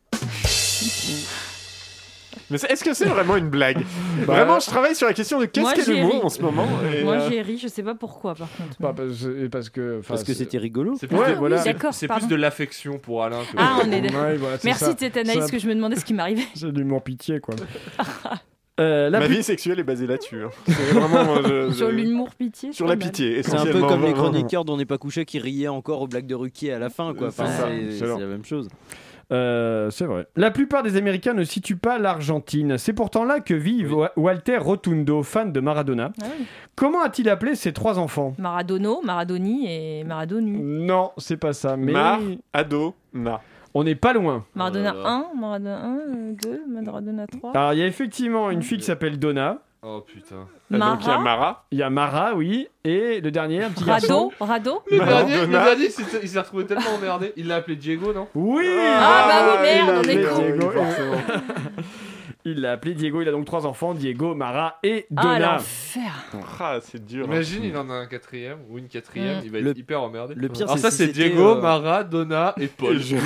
Mais c'est- est-ce que c'est vraiment une blague? Bah, Vraiment, je travaille sur la question de qu'est-ce Moi, qu'est j'ai l'humour ri. en ce moment. et, Moi euh, j'ai ri, je sais pas pourquoi par contre. Pas parce, parce que. enfin, Parce que c'est- c'était rigolo. C'est plus, Ouais, de... voilà. c'est- D'accord, c'est pardon. plus de l'affection pour Alain que... Ah, on est Ouais, voilà, c'est Merci ça. de cette analyse Ça- que je me demandais ce qui m'arrivait. C'est de l'humour pitié, quoi. Euh, la Ma plus- vie sexuelle est basée là-dessus. hein. C'est vraiment euh, je- Sur je- l'humour pitié. sur c'est la pas mal. pitié. C'est un peu essentiellement, comme les vraiment. chroniqueurs dont n'est pas couché qui riaient encore aux blagues de Ruquier à la fin, quoi. Enfin, C'est ça, c'est c'est c'est long. la même chose. Euh, c'est vrai. La plupart des Américains ne situent pas l'Argentine. C'est pourtant là que vit Wa- Walter Rotundo, fan de Maradona. Ah oui. Comment a-t-il appelé ses trois enfants? Maradono, Maradoni et Maradonu. Non, c'est pas ça. Mais Mar, ado, na. on n'est pas loin. Maradona Oh là là. un, Maradona un, deux, Maradona trois. Alors, il y a effectivement une fille qui s'appelle Donna. Oh putain. Et donc il y a Mara, Mara. Il y a Mara, oui. Et le dernier, un petit garçon. Rado, Rado. Le dernier, le Maradona. dernier, c'est- il s'est retrouvé tellement emmerdé. Il l'a appelé Diego, non? Oui. Ah, bah oui, merde, il a on est appelé con. Diego, Diego. forcément. Il l'a appelé Diego. Il a donc trois enfants, Diego, Mara et Ah, Donna. l'enfer. Ah, c'est dur. hein. Imagine, il en a un quatrième ou une quatrième, Mm. il va être Le- hyper emmerdé. le pire, Alors c'est ça, si c'est c'était, Diego, euh, Mara, Donna et Paul. Et je-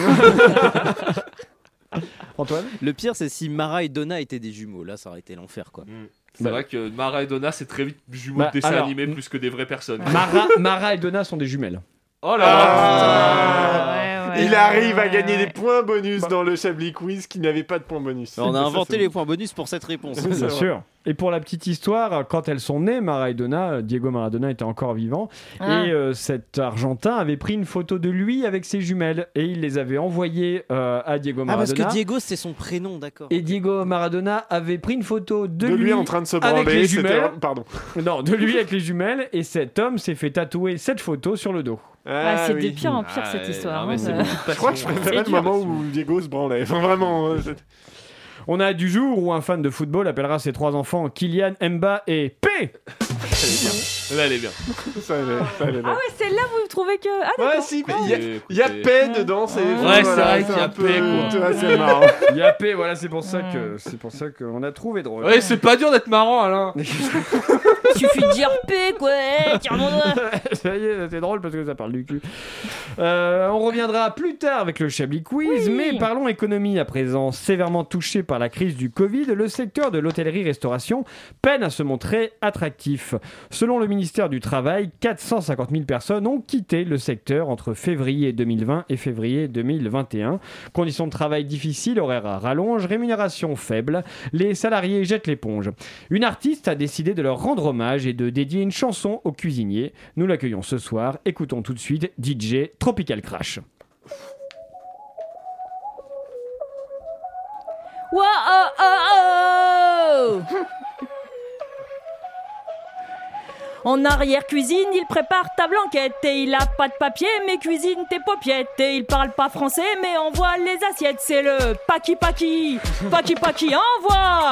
Antoine. Le pire, c'est si Mara et Donna étaient des jumeaux. Là, ça aurait été l'enfer, quoi. Mm. C'est Bah. vrai que Mara et Donna, c'est très vite jumeaux Bah, de dessin alors, animé mm. plus que des vraies personnes. Mara, Mara et Donna sont des jumelles. Oh là Ah. Ouais, ouais, Il ouais, arrive à ouais, gagner ouais. des points bonus dans le Chablis Quiz qui n'avait pas de points bonus. On a Ça, inventé c'est les bon. points bonus pour cette réponse. C'est Bien vrai. sûr. Et pour la petite histoire, quand elles sont nées, Mara et Donna, Diego Maradona était encore vivant. Ah. Et euh, cet Argentin avait pris une photo de lui avec ses jumelles. Et il les avait envoyées euh, à Diego Ah, Maradona. parce que Diego, c'est son prénom, d'accord. Et Diego Maradona avait pris une photo de, De lui en train de se avec branler. les c'était- jumelles. Pardon. Non, de lui avec les jumelles. Et cet homme s'est fait tatouer cette photo sur le dos. Ah, c'est oui. de pire en pire Ah, cette ouais, histoire. non, mais hein, c'est euh. beaucoup de Je crois que je passion. préférais C'est le dur. moment où Diego se branlait. Enfin, vraiment. euh, c'est- On a du jour où un fan de football appellera ses trois enfants Kylian, Mba et P. Là, elle est bien. Ça allait, ça allait bien. Ah ouais, c'est là où vous trouvez que. Ah Ouais, d'accord. si, mais Ah, il y a, Écoutez. il y a paix dedans. C'est, Ouais, c'est vrai qu'il y a un peu- paix, quoi. tu vois, c'est marrant. Il y a P, voilà, c'est pour ça que c'est pour ça qu'on a trouvé drôle. Ouais, c'est pas dur d'être marrant, Alain. Suffit de dire P, quoi. Eh, tire mon doigt. Ça y est, c'est drôle parce que ça parle du cul. Euh, on reviendra plus tard avec le Chablis Quiz, Oui. mais parlons économie à présent. Sévèrement touché par la crise du Covid, le secteur de l'hôtellerie-restauration peine à se montrer attractif. Selon le ministère du Travail, quatre cent cinquante mille personnes ont quitté le secteur entre février deux mille vingt et février deux mille vingt et un. Conditions de travail difficiles, horaires à rallonge, rémunération faible. Les salariés jettent l'éponge. Une artiste a décidé de leur rendre hommage et de dédier une chanson aux cuisiniers. Nous l'accueillons ce soir. Écoutons tout de suite D J Tropical Crash. Wow, oh, oh, oh. En arrière-cuisine, il prépare ta blanquette et il a pas de papier mais cuisine tes paupiettes et il parle pas français mais envoie les assiettes. C'est le Paki Paki, Paki Paki, envoie.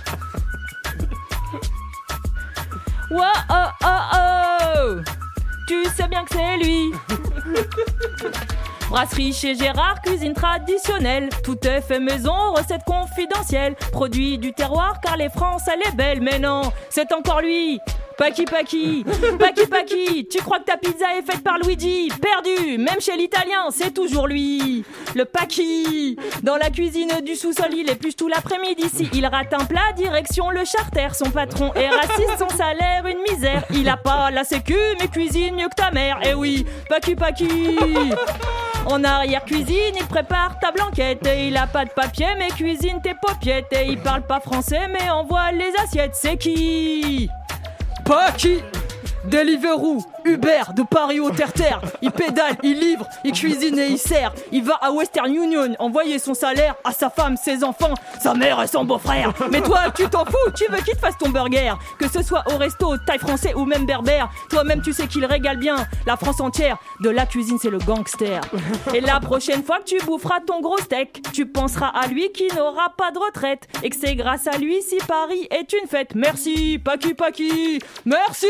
Wow, oh, oh, oh. Tu sais bien que c'est lui. Brasserie chez Gérard, cuisine traditionnelle. Tout est fait maison, recette confidentielle. Produit du terroir car les France elle est belle. Mais non, c'est encore lui. Paki Paki, Paki Paki. Tu crois que ta pizza est faite par Luigi? Perdu, même chez l'italien, c'est toujours lui. Le Paki. Dans la cuisine du sous-sol, il épluche tout l'après-midi. Si il rate un plat, direction le charter. Son patron est raciste, son salaire une misère. Il a pas la sécu, mais cuisine mieux que ta mère. Eh oui, Paki Paki. En arrière-cuisine, il prépare ta blanquette et il a pas de papier, mais cuisine tes paupiettes. Et il parle pas français, mais envoie les assiettes. C'est qui? Paki. Deliveroo, Uber, de Paris au terre-terre. Il pédale, il livre, il cuisine et il sert. Il va à Western Union envoyer son salaire à sa femme, ses enfants, sa mère et son beau-frère. Mais toi, tu t'en fous, tu veux qu'il te fasse ton burger. Que ce soit au resto, taille français ou même berbère. Toi-même, tu sais qu'il régale bien la France entière. De la cuisine, c'est le gangster. Et la prochaine fois que tu boufferas ton gros steak, tu penseras à lui qui n'aura pas de retraite. Et que c'est grâce à lui si Paris est une fête. Merci, Paki Paki, merci.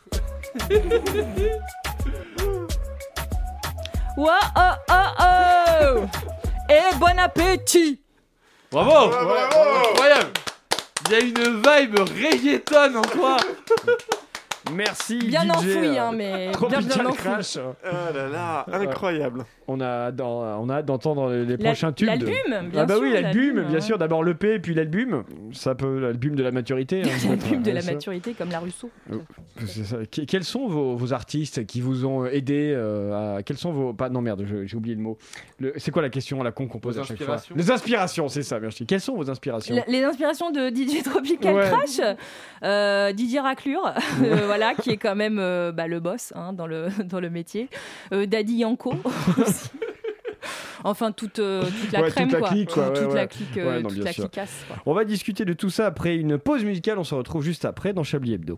Wow, oh, oh, oh. Et bon appétit. Bravo, bravo, bravo. Incroyable. Il y a une vibe reggaeton en toi. Merci bien D J, enfoui, hein, mais bien, bien enfoui. Crash. Oh là là, incroyable. On a, dans, on a hâte d'entendre les La- prochains tubes. l'album, de... bien ah bah sûr, oui, l'album, l'album, bien hein. sûr. D'abord l'E P, puis l'album. Ça peut, l'album de la maturité. Hein, L'album de la ça. maturité comme la Rousseau. C'est ça. Que- Quels sont vos, vos artistes qui vous ont aidé euh, à... Quels sont vos... Pas... Non, merde, je- j'ai oublié le mot. Le... C'est quoi la question, la con qu'on pose Vos à chaque fois? inspirations. Les inspirations, c'est ça, merci. Quelles sont vos inspirations? La- les inspirations de D J Tropical Ouais. Crash, euh, Didier Raclure, euh, voilà, qui est quand même euh, bah, le boss hein, dans, le, dans le métier. Euh, Daddy Yanko aussi. Enfin, toute, euh, toute la Ouais, crème, toute la quoi. clique, quoi, toute ouais, la ouais. clique, euh, Ouais, non, toute bien la sûr. cliquasse, quoi. On va discuter de tout ça après une pause musicale. On se retrouve juste après dans Chablis Hebdo.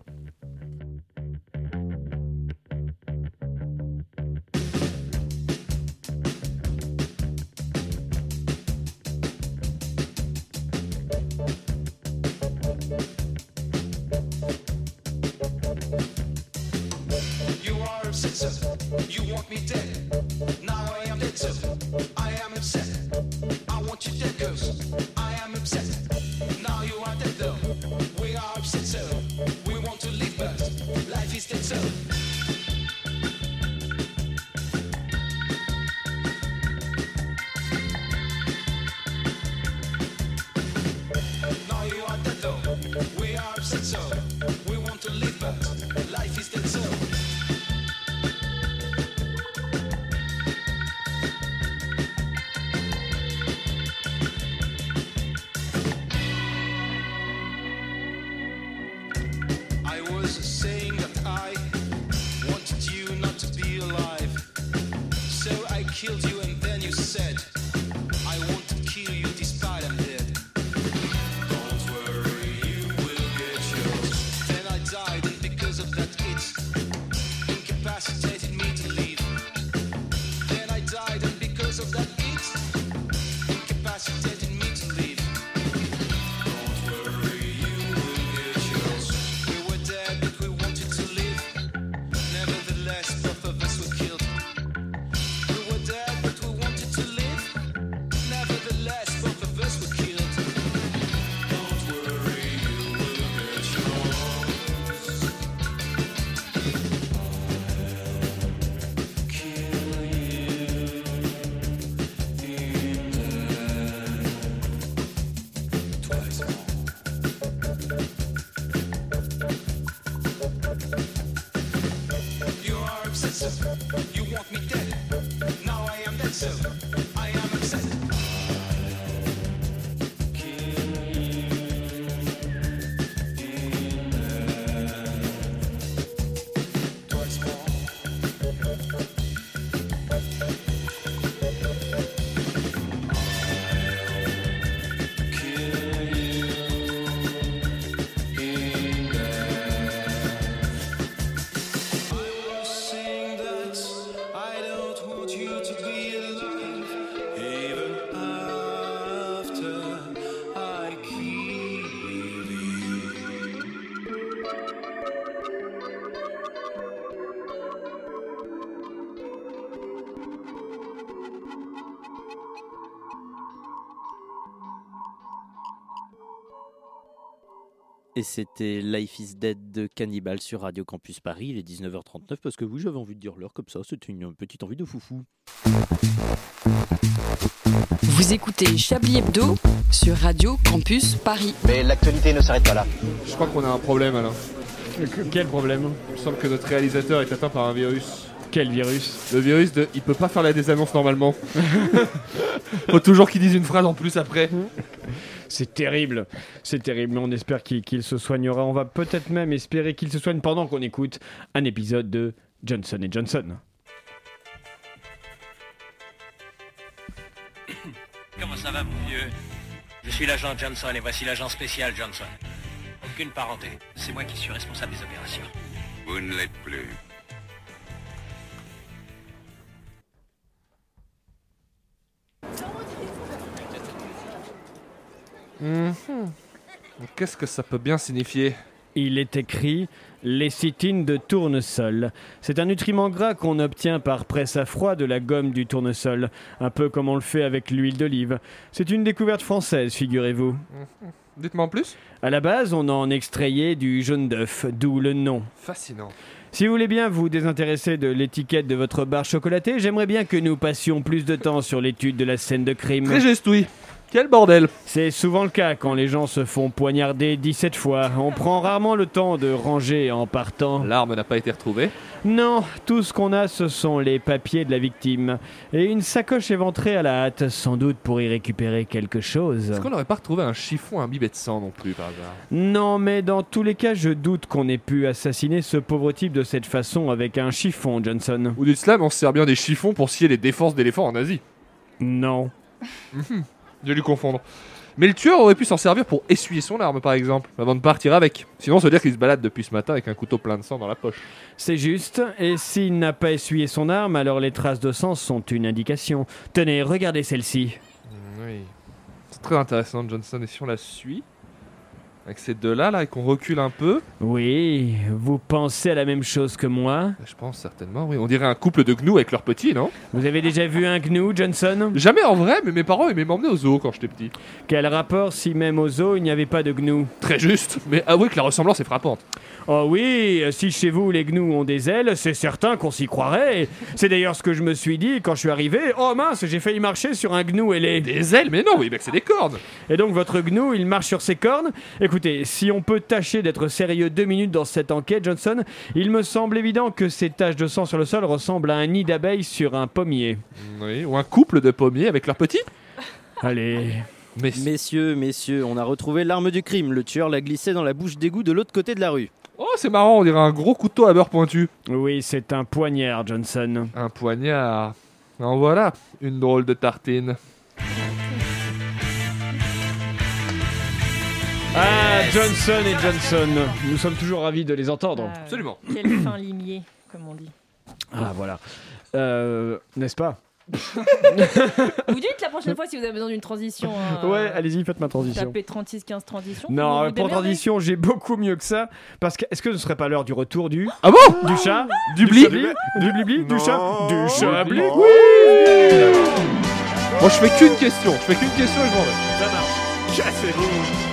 You are obsessive, you want me dead. Now I am dead, sir. I am upset. I want you dead, cause I am upset. Now you are dead, though. We are upset, sir. We want to live, but life is dead, sir. Now you are dead, though. We are upset, sir. We want to live, but life is dead, sir. I was saying that I sir. You want me dead? Now I am dead, sir. I am upset. Et c'était Life is Dead de Cannibal sur Radio Campus Paris, il est dix-neuf heures trente-neuf, parce que oui, j'avais envie de dire l'heure comme ça, c'était une petite envie de foufou. Vous écoutez Chablis Hebdo sur Radio Campus Paris. Mais l'actualité ne s'arrête pas là. Je crois qu'on a un problème, Alain. Quel problème? Il me semble que notre réalisateur est atteint par un virus. Quel virus? Le virus de il peut pas faire la désannonce normalement. Faut toujours qu'il dise une phrase en plus après. C'est terrible, c'est terrible, on espère qu'il, qu'il se soignera. On va peut-être même espérer qu'il se soigne pendant qu'on écoute un épisode de Johnson et Johnson. Comment ça va, mon vieux? Je suis l'agent Johnson et voici l'agent spécial Johnson. Aucune parenté, c'est moi qui suis responsable des opérations. Vous ne l'êtes plus. Mmh. Qu'est-ce que ça peut bien signifier? Il est écrit lécithine de tournesol. C'est un nutriment gras qu'on obtient par presse à froid de la gomme du tournesol, un peu comme on le fait avec l'huile d'olive. C'est une découverte française, figurez-vous. Mmh. Dites-moi en plus. À la base, on en extrayait du jaune d'œuf, d'où le nom. Fascinant. Si vous voulez bien vous désintéresser de l'étiquette de votre barre chocolatée, j'aimerais bien que nous passions plus de temps sur l'étude de la scène de crime. Très juste, oui. Quel bordel! C'est souvent le cas quand les gens se font poignarder dix-sept fois. On prend rarement le temps de ranger en partant. L'arme n'a pas été retrouvée? Non, tout ce qu'on a, ce sont les papiers de la victime. Et une sacoche éventrée à la hâte, sans doute pour y récupérer quelque chose. Est-ce qu'on n'aurait pas retrouvé un chiffon imbibé de sang non plus, par hasard? Non, mais dans tous les cas, je doute qu'on ait pu assassiner ce pauvre type de cette façon avec un chiffon, Johnson. Ou d'islam, on se sert bien des chiffons pour scier les défenses d'éléphants en Asie. Non. J'ai dû confondre. Mais le tueur aurait pu s'en servir pour essuyer son arme, par exemple, avant de partir avec. Sinon, ça veut dire qu'il se balade depuis ce matin avec un couteau plein de sang dans la poche. C'est juste, et s'il n'a pas essuyé son arme, alors les traces de sang sont une indication. Tenez, regardez celle-ci. Mmh, oui. C'est très intéressant, Johnson. Et si on la suit avec ces deux-là, là, et qu'on recule un peu? Oui, vous pensez à la même chose que moi? Je pense certainement, oui. On dirait un couple de gnous avec leurs petits, non? Vous avez déjà vu un gnou, Johnson? Jamais en vrai, mais mes parents aimaient m'emmener au zoo quand j'étais petit. Quel rapport si même au zoo il n'y avait pas de gnous? Très juste, mais avouez que la ressemblance est frappante. Oh oui, si chez vous les gnous ont des ailes, c'est certain qu'on s'y croirait. C'est d'ailleurs ce que je me suis dit quand je suis arrivé. Oh mince, j'ai failli marcher sur un gnou ailé. Des ailes? Mais non, oui, mec, c'est des cornes. Et donc votre gnou, il marche sur ses cornes? Écoutez, si on peut tâcher d'être sérieux deux minutes dans cette enquête, Johnson, il me semble évident que ces taches de sang sur le sol ressemblent à un nid d'abeilles sur un pommier. Oui, ou un couple de pommiers avec leurs petits. Allez... Mais... Messieurs, messieurs, on a retrouvé l'arme du crime. Le tueur l'a glissée dans la bouche d'égout de l'autre côté de la rue. Oh, c'est marrant, on dirait un gros couteau à beurre pointu. Oui, c'est un poignard, Johnson. Un poignard. En voilà, une drôle de tartine. Ah, Johnson et Johnson. Nous sommes toujours ravis de les entendre. Ah, Absolument. Quel fin limier, comme on dit. Ah, voilà. Euh, n'est-ce pas? Vous dites la prochaine fois si vous avez besoin d'une transition. Euh, ouais, allez-y, faites ma transition. Tapez trente-six quinze transition. Non, vous pour vous transition, j'ai beaucoup mieux que ça. Parce que, est-ce que ce serait pas l'heure du retour du. Ah bon? Du chat? Du bli? Du blibli? Du chat? Du chablis? Oui! Moi, je fais qu'une question. Je fais qu'une question et je m'en vais. Ça marche. Cassez-vous.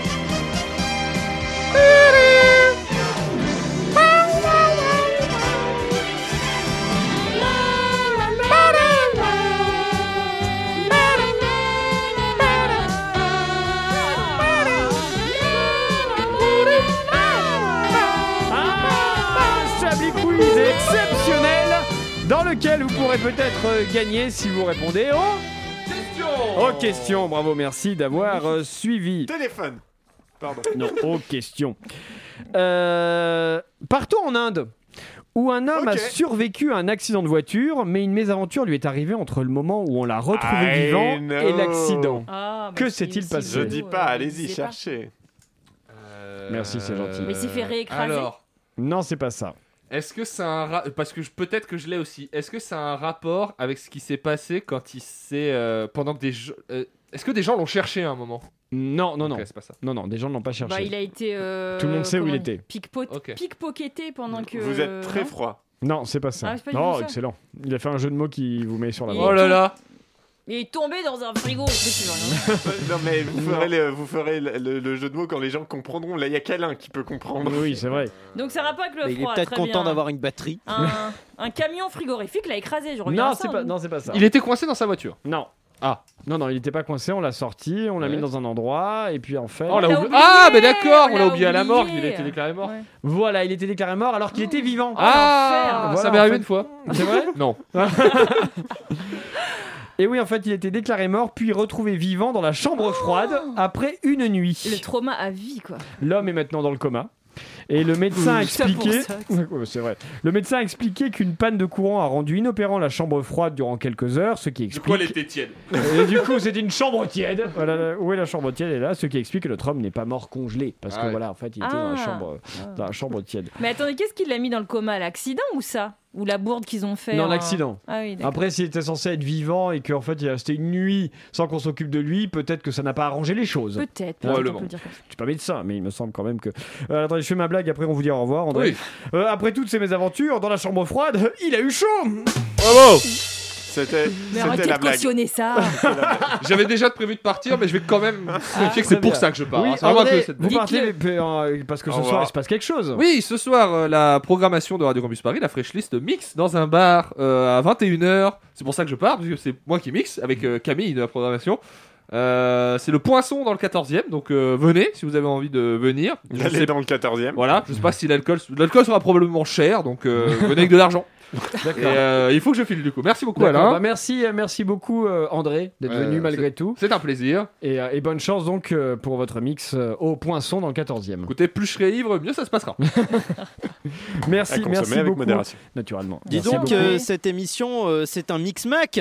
dans lequel vous pourrez peut-être euh, gagner si vous répondez aux questions. Aux questions. Bravo, merci d'avoir euh, suivi. Téléphone. Pardon. Non, aux questions. Euh, partons en Inde, où un homme Ok. a survécu à un accident de voiture, mais une mésaventure lui est arrivée entre le moment où on l'a retrouvé I vivant know. et l'accident. Ah, bah, Que c'est- s'est-il c'est passé Je beau, dis euh, pas, je allez-y, sais pas. cherchez. Merci, c'est gentil. Mais il s'est fait réécraser. Alors, Non, c'est pas ça. est-ce que c'est un ra- parce que je- peut-être que je l'ai aussi. Est-ce que c'est un rapport avec ce qui s'est passé quand il s'est euh, pendant que des gens euh, est-ce que des gens l'ont cherché à un moment? Non, non, non. Ok, c'est pas ça. Non, non, des gens ne l'ont pas cherché. Bah, il a été. euh, Tout le monde sait où comment il on dit était. Pickpocket- Ok. Pickpocketé pendant que. Vous êtes très non froid. Non, c'est pas ça. Ah, c'est pas du non, tout ça. excellent. Il a fait un jeu de mots qui vous met sur la Il voie. Oh là là. Il est tombé dans un frigo. C'est sûr, hein. non mais vous ferez, le, vous ferez le, le- le jeu de mots quand les gens comprendront. Là, il y a qu'Alain qui peut comprendre. Oui, c'est vrai. Donc ça n'a pas avec le Mais il est froid. peut-être très content bien. d'avoir une batterie. Un, un camion frigorifique l'a écrasé. Je reviens Non, à ça, c'est pas, hein. non, c'est pas ça. Il était coincé dans sa voiture. Non. Ah. Non, non, il était pas coincé, on l'a sorti, on l'a Ouais. mis dans un endroit, et puis en fait... Oh, on l'a l'a oubli- oublié, Ah, mais d'accord, on on l'a l'a oublié à la morgue. oublié. Il a été déclaré mort. Ouais. Voilà, il était déclaré mort alors qu'il était vivant. Ah, Voilà, ça m'est en arrivé fait. une fois. C'est vrai? Non. Et oui, en fait, il était déclaré mort, puis retrouvé vivant dans la chambre froide après une nuit. Le trauma à vie, quoi. L'homme est maintenant dans le coma. Et le médecin a Tout ça pour expliqué, ça. Ouais, c'est vrai. Le médecin a expliqué qu'une panne de courant a rendu inopérant la chambre froide durant quelques heures, ce qui Du coup, elle explique. était tiède. Et du coup, c'est une chambre tiède. Voilà, là, où est la chambre tiède? Et là, ce qui explique que notre homme n'est pas mort congelé, parce Ah que ouais. voilà, en fait, il était dans la Ah. chambre, dans la chambre tiède. Mais attendez, qu'est-ce qui l'a mis dans le coma? L'accident ou ça? Ou la bourde qu'ils ont fait? Non, en- l'accident. Ah oui, d'accord. Après, s'il était censé être vivant et qu'en fait, il est resté une nuit sans qu'on s'occupe de lui, peut-être que ça n'a pas arrangé les choses. Peut-être. Ouais, peut-être, le on peut bon. le dire comme ça. Je suis pas médecin, mais il me semble quand même que. Euh, attendez, je fais ma blague, après on vous dira au revoir, André. Oui. Euh, après toutes ces mésaventures, dans la chambre froide, il a eu chaud. Bravo. C'était Mais c'était arrêtez la de blague. cautionner ça. J'avais déjà prévu de partir, mais je vais quand même vérifier que c'est Très pour bien. ça que je pars. Oui, hein. C'est vraiment André, que cette vous blague. partez mais, euh, parce que ce Au soir revoir. il se passe quelque chose. Oui, ce soir, euh, la programmation de Radio Campus Paris, la Fresh List mix dans un bar euh, à vingt et une heures. C'est pour ça que je pars, parce que c'est moi qui mixe avec euh, Camille de la programmation. Euh, c'est le Poinçon dans le quatorzième, donc euh, venez si vous avez envie de venir. Je Elle sais- est dans le quatorzième. Voilà, je sais pas si l'alcool, l'alcool sera probablement cher, donc euh, venez avec de l'argent. Et euh, il faut que je file du coup. Merci beaucoup D'accord, Alain. bah merci, euh, merci beaucoup euh, André d'être Euh, venu malgré c'est- tout. C'est un plaisir. Et, euh, et bonne chance donc euh, pour votre mix euh, au Poinçon dans le quatorzième. Écoutez, plus je serai ivre, mieux ça se passera. Merci, À consommer merci avec beaucoup. modération. Naturellement. Dis Merci donc, beaucoup. euh, cette émission, euh, c'est un mix Mac.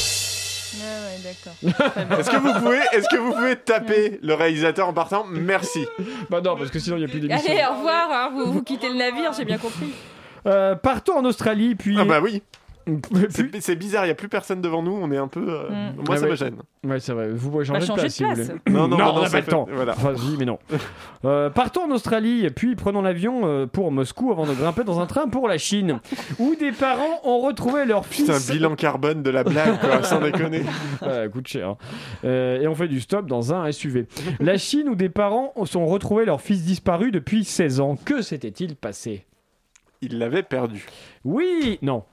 Ah ouais, d'accord. Très bien. Est-ce que vous pouvez, est-ce que vous pouvez taper le réalisateur en partant? Merci. Bah non, parce que sinon il n'y a plus d'émission. Allez, au revoir. hein, vous, vous quittez le navire, j'ai bien compris. Euh, partons en Australie, puis. Ah bah oui. puis- C'est c'est bizarre, il y a plus personne devant nous, on est un peu. euh, Mm. Moi Ah ça ouais. me gêne. Ouais, c'est vrai. Vous pouvez changer, Bah, de changer place de si vous place. voulez. Non, non, non, on n'a ça pas le fait- temps. voilà. Enfin, si, mais non. Euh, partons en Australie, puis prenons l'avion euh, pour Moscou avant de grimper dans un train pour la Chine, où des parents ont retrouvé leur fils. Putain, bilan carbone de la blague, quoi, sans déconner. Ouais, coûte cher. hein. Euh, et on fait du stop dans un S U V. La Chine, où des parents ont retrouvé leur fils disparu depuis seize ans. Que s'était-il passé? Il l'avait perdu. Oui, non.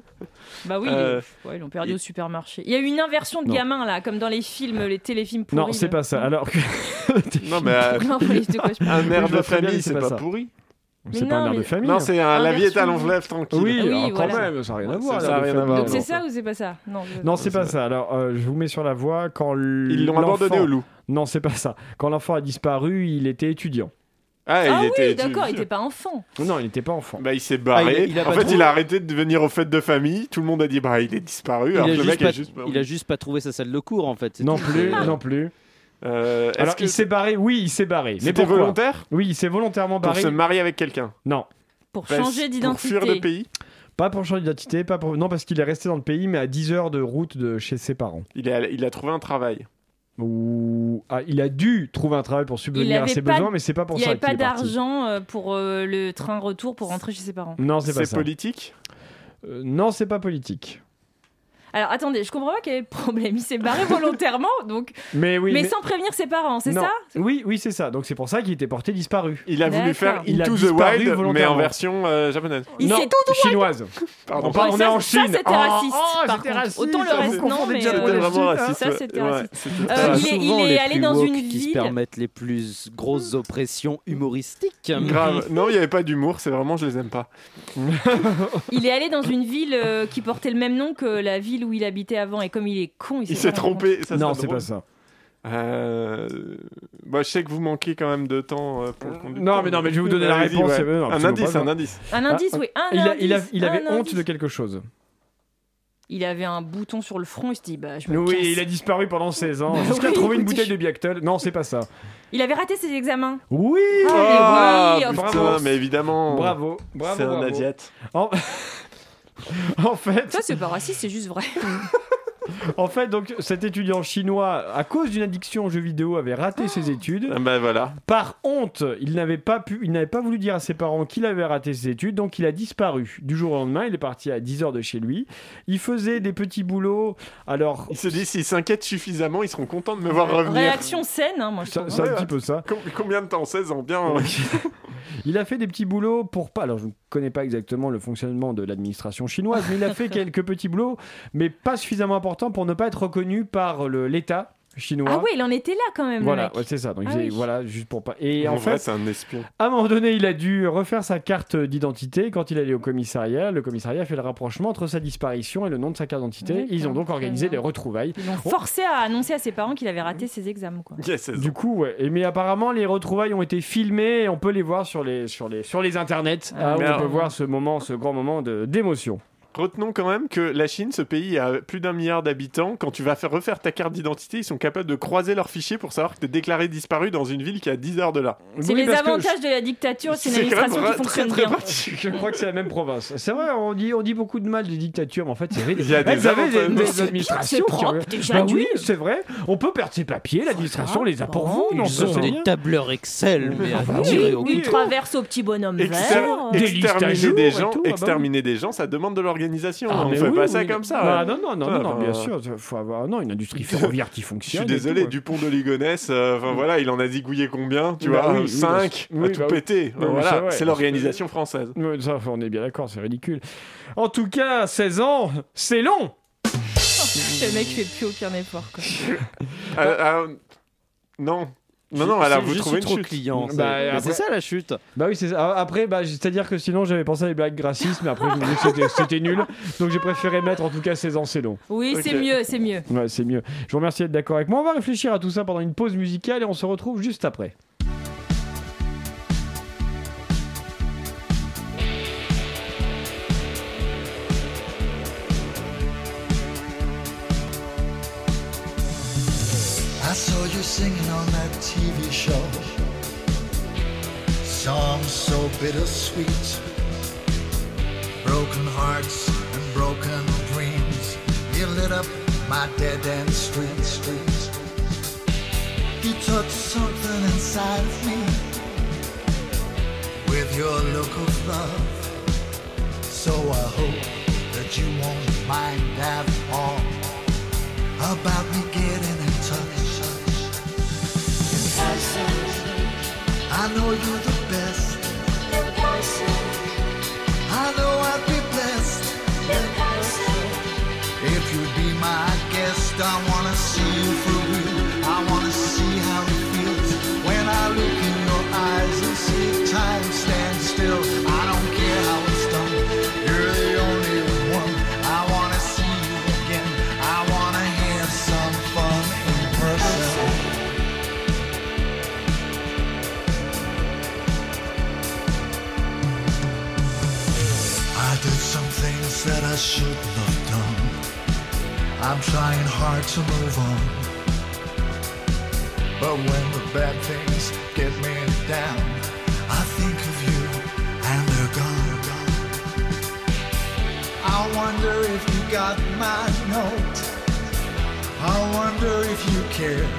Bah oui, Euh, ils, ouais, ils l'ont perdu au supermarché. Il y a eu une inversion de Non. gamin là, comme dans les films, les téléfilms pourris. Non, c'est là. pas ça. Alors que. Non, mais euh, Non, faut les- de quoi je parle. un Oui, air je de vois très bien, famille, c'est c'est pas pas ça. pourri. C'est Mais pas un non, air de mais- famille. Non, c'est un la vie est à Inversion. l'enlève tranquille. Oui, Oui, alors, voilà. quand même, ça n'a rien à voir. Ça l'air a de rien à famille. voir. Donc non. c'est ça ou c'est pas ça? Non, je- Non, c'est pas ça. Alors, euh, je vous mets sur la voie quand l- Ils l'ont l'enfant- abandonné au loup. Non, c'est pas ça. Quand l'enfant a disparu, il était étudiant. Ah, il Ah était. oui, d'accord, il était pas enfant. Non, il n'était pas enfant. Bah, il s'est barré. Ah, il a- il a en pas fait, trouvé- il a arrêté de venir aux fêtes de famille. Tout le monde a dit, bah, il est disparu. Il alors a, que le juste mec pas, est juste. il a juste pas trouvé sa salle de cours en fait. c'est Non tout. plus, Euh, non plus. Euh, est-ce Alors, que il s'est barré. Oui, il s'est barré. Mais c'était pourquoi? volontaire Oui, il s'est volontairement pour barré. se marier avec quelqu'un? Non, Pour Parce- changer Pour d'identité. fuir le pays? pas pour changer d'identité, pas pour. Non, parce qu'il est resté dans le pays, mais à dix heures de route de chez ses parents. Il a, il a trouvé un travail. Ou ah, il a dû trouver un travail pour Il subvenir à avait ses pas- besoins, mais c'est pas pour Il n'y ça avait qu'il pas est parti. d'argent euh, pour euh, le train retour pour rentrer chez ses parents. Non, c'est pas C'est ça. politique? Euh, non, c'est pas politique. Alors attendez, je comprends pas quel est le problème. Il s'est barré volontairement, donc. Mais oui. mais, mais... sans prévenir ses parents, c'est Non. ça? Oui, oui, c'est ça. Donc c'est pour ça qu'il était porté disparu. Il a voulu faire Il a Into the disparu Wild, mais volontairement. en version euh, japonaise. Il non, s'est tout chinoise. Pardon. On, parle, Ouais, on ça, est en ça, Chine. c'était Oh, raciste. oh, par c'était contre. raciste. Autant le Ça, reste, vous non, confondez mais. déjà euh, le vraiment Chine, raciste. Ça, c'était Ouais, raciste. c'était Euh, C'est il est- souvent il est les allé plus dans woke une qui se ville. permettent les plus grosses oppressions humoristiques. Grave. Non, il n'y avait pas d'humour, c'est vraiment, je les aime pas. Il est allé dans une ville euh, qui portait le même nom que la ville où il habitait avant, et comme il est con, il s'est, Il s'est pas rendu trompé. Ça Non, serait c'est drôle. pas ça. Euh... Bah, je sais que vous manquez quand même de temps euh, pour le conducteur. Non, mais non, mais je vais vous donner la Allez-y, réponse. ouais. c'est- non, un absolument indice, pas, un non. indice. compte. Un indice, oui, un il, a- indice. il, a- il avait un honte indice. de quelque chose. Il avait un bouton sur le front, il se dit, bah, je me Oui, casse. il a disparu pendant seize ans Bah jusqu'à oui, trouver une écoutez, bouteille je- de Biactol. Non, c'est pas ça. Il avait raté ses examens. Oui. Ah, Ah, mais oui, putain, bravo. mais évidemment. Bravo, bravo, C'est un bravo. Asiate. En... en fait, Ça, c'est pas raciste, c'est juste vrai. en fait, donc cet étudiant chinois, à cause d'une addiction aux jeux vidéo, avait raté ses études. Ah bah voilà. Par honte, il n'avait pas pu, il n'avait pas voulu dire à ses parents qu'il avait raté ses études, donc il a disparu. Du jour au lendemain, il est parti à dix heures de chez lui. Il faisait des petits boulots. Alors, Il se dit, s'ils s'inquiètent suffisamment, ils seront contents de me voir revenir. Réaction saine, hein, moi je ça- trouve. c'est Ouais, un ouais. petit peu ça. Com- Combien de temps seize ans bien. hein. Il a fait des petits boulots pour pas. Alors, je ne connais pas exactement le fonctionnement de l'administration chinoise, mais il a fait quelques petits boulots, mais pas suffisamment importants pour ne pas être reconnu par le- l'État chinois. Ah oui, il en était là quand même. Voilà, le mec. ouais, c'est ça. Donc, il Ah faisait- oui. voilà, juste pour pas. Et En en vrai, fait, c'est un espion. à un moment donné, il a dû refaire sa carte d'identité. Quand il allait au commissariat, le commissariat a fait le rapprochement entre sa disparition et le nom de sa carte d'identité. D'accord, Ils ont donc très organisé bien. des retrouvailles. Ils l'ont forcé à annoncer à ses parents qu'il avait raté ses examens, quoi. Yes, seize Du ans. coup, ouais. Et mais apparemment, les retrouvailles ont été filmées et on peut les voir sur les, sur les, sur les internets. Ah, hein, où mais on alors- peut voir ce moment, ce grand moment de- d'émotion. Retenons quand même que la Chine, ce pays a plus d'un milliard d'habitants. Quand tu vas faire refaire ta carte d'identité, ils sont capables de croiser leurs fichiers pour savoir que tu es déclaré disparu dans une ville qui est à dix heures de là. C'est Oui, les parce que avantages de la dictature, c'est une C'est quand même administration qui très, fonctionne très bien. pratique. Je crois que c'est la même province. C'est vrai, on dit, on dit beaucoup de mal des dictatures, mais en fait, c'est vrai. Il y a des Elles avaient avantages. des, Mais des c'est administrations. bien, c'est qui- propre, déjà Bah oui, nul. c'est vrai. On peut perdre ses papiers, l'administration les a pour vous. Non, Ils ça, ont c'est des bien. tableurs Excel, mais à bah tirer oui, au oui. Il traverse au petit bonhomme Exter- vert. Des listes à exterminer jour des et gens, tout, ah bah oui. exterminer des gens, ça demande de l'organisation. Ah, on mais fait oui, pas oui, ça oui. comme ça. Bah, ouais. non, non, non, Ah, non, bah, bien sûr. Faut avoir non, une industrie ferroviaire qui Je fonctionne. suis et désolé, tout, ouais. Dupont de Ligonnès, euh, enfin voilà, il en a zigouillé combien, tu Bah vois, oui, oui, cinq, oui, à tout bah oui. péter. Non, mais voilà, c'est vrai. c'est l'organisation française. Ouais, ça, on est bien d'accord, c'est ridicule. En tout cas, seize ans, c'est long. Le mec fait plus aucun effort, quoi. Ah, ah, non, non, non, alors vous je trouvez suis une trop chute. client. c'est- Bah, mais après- c'est ça la chute. Bah oui, c'est ça. Après, bah, c'est-à-dire que sinon j'avais pensé à des blagues racistes, mais après je me dis que c'était- c'était nul. Donc j'ai préféré mettre en tout cas seize ans, c'est long. Oui, Ok. c'est mieux, c'est mieux. Ouais, c'est mieux. Je vous remercie d'être d'accord avec moi. On va réfléchir à tout ça pendant une pause musicale et on se retrouve juste après. I saw you singing on that T V show. Songs so bittersweet. Broken hearts and broken dreams. You lit up my dead end street, street. You touched something inside of me with your look of love. So I hope that you won't mind at all about me getting in touch. I know you're the best. I know I'd be blessed if you'd be my guest. I wanna see you for real. I wanna see how it feels when I look in your eyes and see time stand still. I don't care how it's done. You're the only one. I wanna see you again. I wanna have some fun in person. I did some things that I shouldn't have done. I'm trying hard to move on. But when the bad things get me down, I think of you and they're gone. I wonder if you got my note. I wonder if you care.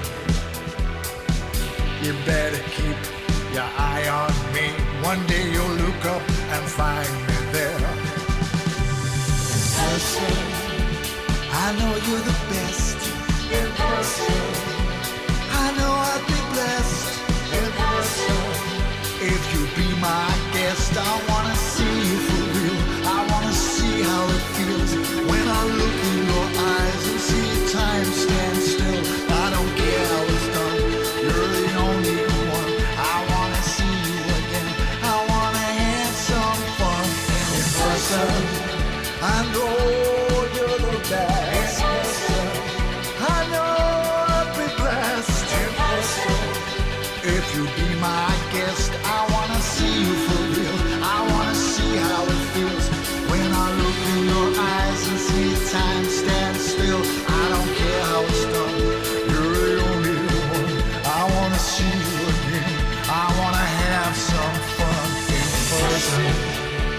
You better keep your eye on me. One day you'll look up and find me there. In person, I I know you're the best. Impossible. I know I'd be blessed. Impossible. If you be my guest, I wanna see you for real. I wanna see how it feels when I look in your eyes and see time stand still. I don't care how it's done. You're the only one. I wanna see you again. I wanna have some fun. In person, I know you're the best. I know I'll be blessed. If you be my guest, I wanna see you for real. I wanna see how it feels when I look in your eyes and see time stand still. I don't care how it's done. You're the only one. I wanna see you again. I wanna have some fun in person.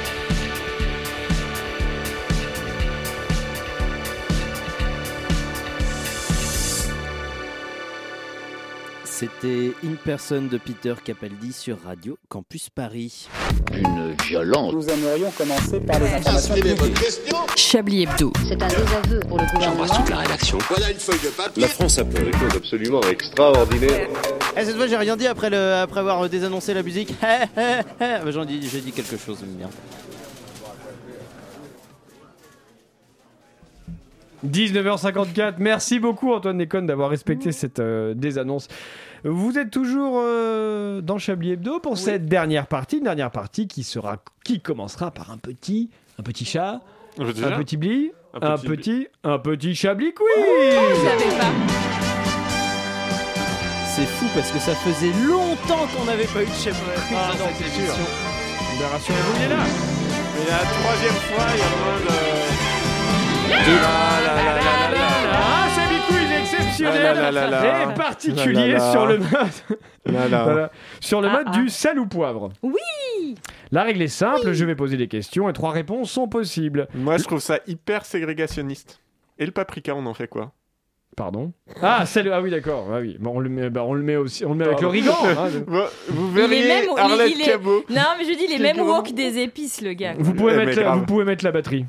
C'était In Person de Peter Capaldi sur Radio Campus Paris. Une violence. Nous aimerions commencer par les informations publiques. Chablis Hebdo. C'est un désaveu pour le gouvernement. J'embrasse toute la rédaction. Voilà une feuille de papier. La France a fait des choses absolument extraordinaires. Eh, cette fois, j'ai rien dit après, le, après avoir désannoncé la musique. Bah, j'en dis, j'ai dit quelque chose, bien. dix-neuf heures cinquante-quatre, merci beaucoup Antoine Déconne d'avoir respecté cette euh, désannonce. Vous êtes toujours euh, dans Chablis Hebdo pour oui. cette dernière partie, une dernière partie qui sera, qui commencera par un petit, un petit chat, un petit bli, un, un petit, petit, un petit Chablis quiz. Je savais pas. C'est fou parce que ça faisait longtemps qu'on n'avait pas eu de Chablis quiz. Ah, non, c'est sûr. Mais rassurez-vous, il est là. Mais la troisième fois, il y a moins de... Ah, Chablis quiz exceptionnel et particulier sur le mode, voilà. sur le mode ah, ah. du sel ou poivre. Oui. La règle est simple, oui. je vais poser des questions et trois réponses sont possibles. Moi, je trouve ça hyper ségrégationniste. Et le paprika, on en fait quoi? Pardon. Ah, sel... ah oui, d'accord. Ah oui. Bon, on le met, bah, on le met aussi, on le met avec l'origan. Hein. Bon, vous verriez même, Arlette il est... Cabot. Non, mais je dis les mêmes wok des épices, le gars. Vous pouvez, mettre la, vous pouvez mettre la batterie.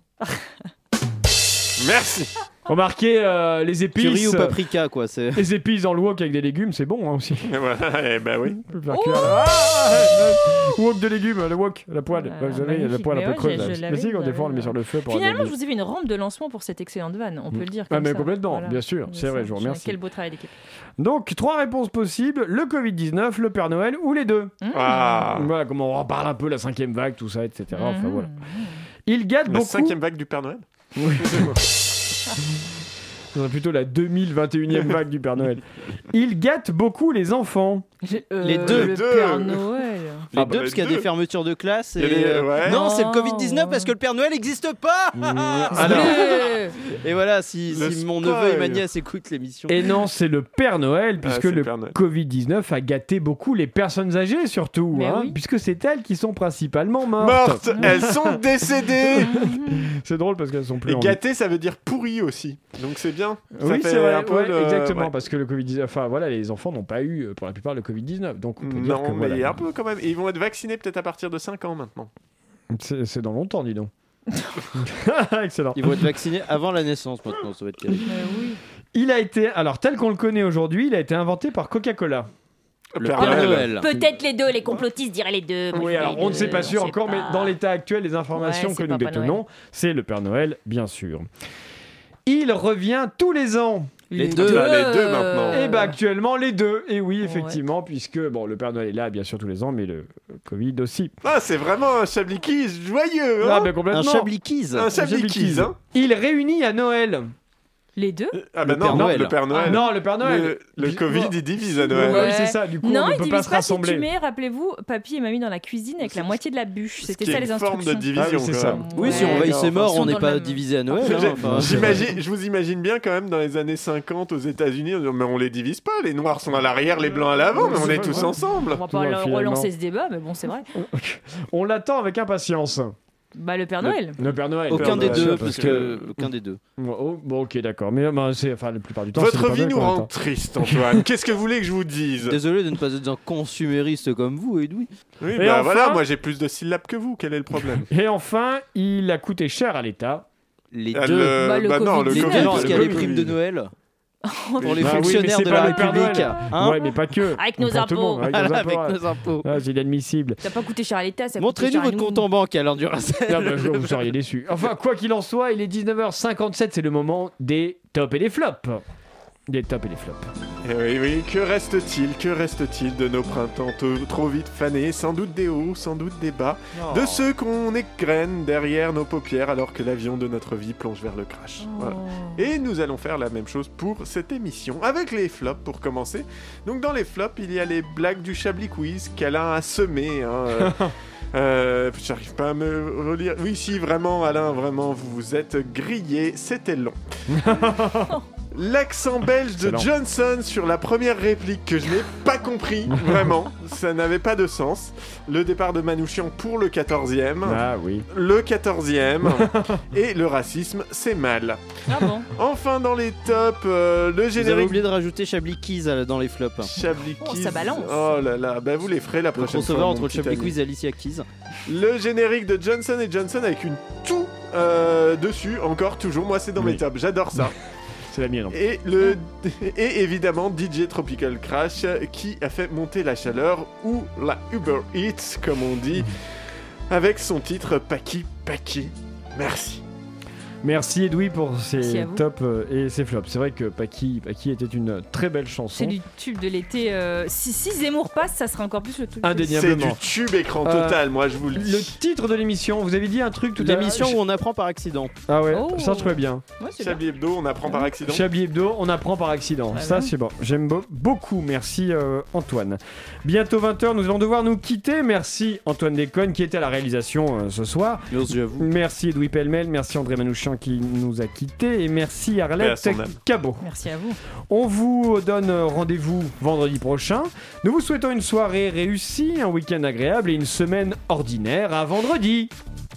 Merci. Remarquez euh, les épices. Curry ou paprika, quoi. C'est... Les épices dans le wok avec des légumes, c'est bon hein, aussi. Et voilà, et bah oui. Oh ah, wok de légumes, le wok, la poêle. Ah, vous savez, la poêle un peu creuse. Mais si, des fois on le met sur le feu pour. Finalement, je vous ai fait une rampe de lancement pour cette excellente vanne, on peut le dire. Ah, comme mais ça. complètement, voilà. bien sûr, c'est vrai, je vous remercie. Quel beau travail d'équipe. Donc, trois réponses possibles le covid dix-neuf, le Père Noël ou les deux. Mmh. Ah. Voilà, comment on en parle un peu, la cinquième vague, tout ça, et cetera. Mmh. Enfin voilà. Il gâte la beaucoup. La cinquième vague du Père Noël. Oui. C'est plutôt la deux mille vingt et unième vague du Père Noël. Il gâte beaucoup les enfants. Euh, les deux. Le Père Noël. Les ah, deux, bah, parce qu'il y a deux. Des fermetures de classe. Et les... ouais. Non, oh. c'est le covid dix-neuf parce que le Père Noël n'existe pas. Mmh. Alors... Et voilà, si, si mon neveu et ma nièce écoutent l'émission. Et non, c'est le Père Noël, puisque ah, le, le covid dix-neuf a gâté beaucoup les personnes âgées, surtout. Hein, oui. Puisque c'est elles qui sont principalement mortes. Mortes. Elles sont décédées. C'est drôle parce qu'elles sont plus. Et gâté, ça veut dire pourri aussi. Donc c'est bien. Oui, ça c'est vrai. Un peu ouais, le... Exactement, ouais. parce que le covid dix-neuf, enfin voilà, les enfants n'ont pas eu, pour la plupart, le covid dix-neuf. Donc on peut dire non, que, mais voilà, un peu quand même. Et ils vont être vaccinés peut-être à partir de cinq ans maintenant. C'est, c'est dans longtemps, dis donc. Excellent. Ils vont être vaccinés avant la naissance maintenant, ça va être terrible. Euh, oui. Il a été, alors tel qu'on le connaît aujourd'hui, il a été inventé par Coca-Cola. Le Père, Père Noël. Noël. Peut-être les deux, les complotistes diraient les deux. Oui, alors on ne sait pas sûr encore, pas... mais dans l'état actuel, les informations ouais, que nous détenons, c'est le Père Noël, bien sûr. Il revient tous les ans. Les, les, deux. Bah, les deux maintenant. Et bah actuellement les deux. Et oui effectivement ouais. puisque bon le Père Noël est là bien sûr tous les ans mais le Covid aussi. Ah c'est vraiment un Chablis quiz joyeux. Hein ah ben complètement. Un Chablis quiz. Un Chablis quiz. Hein. Il réunit à Noël. Les deux Ah bah non, non, le Père Noël. Ah, non, le Père Noël. Le, le Covid, il divise à Noël. Ouais. Oui, c'est ça. Du coup, non, on ne peut pas se rassembler. Non, il divise pas si tu mets, rappelez-vous, papy et mamie dans la cuisine avec la moitié de la bûche. C'était ça les instructions. Forme de division. Ah, oui, c'est ça. Ouais. Oui, si on veille ses morts, on n'est pas même... divisé à Noël. Hein, enfin, j'imagine, je vous imagine bien quand même dans les années cinquante aux États-Unis, mais on les divise pas. Les Noirs sont à l'arrière, les Blancs à l'avant, mais on est tous ensemble. On va pas relancer ce débat, mais bon, c'est vrai. On l'attend avec impatience. Bah le Père Noël. Le, le Père Noël. Aucun Père des Noël, deux, parce parce que, que aucun des deux. Oh, bon, ok, d'accord. Mais bah, c'est, enfin, la plupart du temps. Votre c'est vie nous rend triste, Antoine. Qu'est-ce que vous voulez que je vous dise ? Désolé de ne pas être un consumériste comme vous, Edoui. Oui, bah enfin, voilà, moi j'ai plus de syllabes que vous. Quel est le problème ? Et enfin, il a coûté cher à l'État. Les Ah, deux. le- Bah, le bah non, le Les Covid. deux, Covid, parce qu'il y a le les primes de Covid. Noël. Pour les Bah oui, mais fonctionnaires c'est de pas la le Père République. Noël. Hein Ouais, mais pas que. Avec nos Pour tout le monde, impôts. avec nos Voilà, impôts. avec nos impôts. Ah, c'est inadmissible. Ça n'a pas coûté cher à l'État, ça a coûté Montrez-nous cher à votre nous. compte en banque, Alain Duracell. Ah bah, vous seriez déçus. Enfin, quoi qu'il en soit, il est dix-neuf heures cinquante-sept, c'est le moment des tops et des flops. Des tops et des flops. Eh oui, oui, que reste-t-il, que reste-t-il de nos printemps t- trop vite fanés? Sans doute des hauts, sans doute des bas, Oh. de ceux qu'on égrène derrière nos paupières alors que l'avion de notre vie plonge vers le crash. Voilà. Et nous allons faire la même chose pour cette émission, avec les flops pour commencer. Donc dans les flops, il y a les blagues du Chablis Quiz qu'Alain a semé. Hein, euh, euh, J'arrive pas à me relire. Oui, si, vraiment, Alain, vraiment, vous vous êtes grillé, c'était long. L'accent belge de Excellent. Johnson sur la première réplique que je n'ai pas compris, vraiment, ça n'avait pas de sens. Le départ de Manouchian pour le quatorzième, Ah oui. le quatorzième, et le racisme, c'est mal. Ah bon. Enfin dans les tops, euh, le Vous avez générique oublié de rajouter Chablis Keys euh, dans les flops. Chablis Oh, Keys. ça balance. Oh là là, bah vous les ferez la Le prochaine crossover fois. mon entre petit Chablis ami. Quiz et Alicia Keys. Le générique de Johnson et Johnson avec une toux euh, dessus, encore toujours, moi c'est dans Oui. mes tops, j'adore ça. C'est la mienne. Et, le, et évidemment D J Tropical Crash qui a fait monter la chaleur ou la Uber Eats comme on dit avec son titre Paki Paki. Merci. Merci Edoui pour Merci ces à vous. tops euh, et ces flops. C'est vrai que Paki, Paki était une très belle chanson. C'est du tube de l'été. euh, Si, si Zemmour passe, ça sera encore plus le truc. de- Indéniable. C'est du Diablement. tube écran Euh, total, moi je vous le dis. Le titre de l'émission, vous avez dit un truc tout à l'heure. L'émission où on apprend par accident. Ah ouais, Oh. ça je trouvais bien. Ouais, c'est bien. Chablis Hebdo, on apprend par accident. Chablis Hebdo, on apprend par accident. Ouais, ça ouais. c'est bon. J'aime beau- beaucoup. Merci euh, Antoine. Bientôt vingt heures, nous allons devoir nous quitter. Merci Antoine Déconne qui était à la réalisation euh, ce soir. Merci à vous. Merci Edoui Pellemel, merci André Manouchian qui nous a quittés et merci Paix à Arlette son âme. Cabot. Merci à vous. On vous donne rendez-vous vendredi prochain. Nous vous souhaitons une soirée réussie, un week-end agréable et une semaine ordinaire. À vendredi.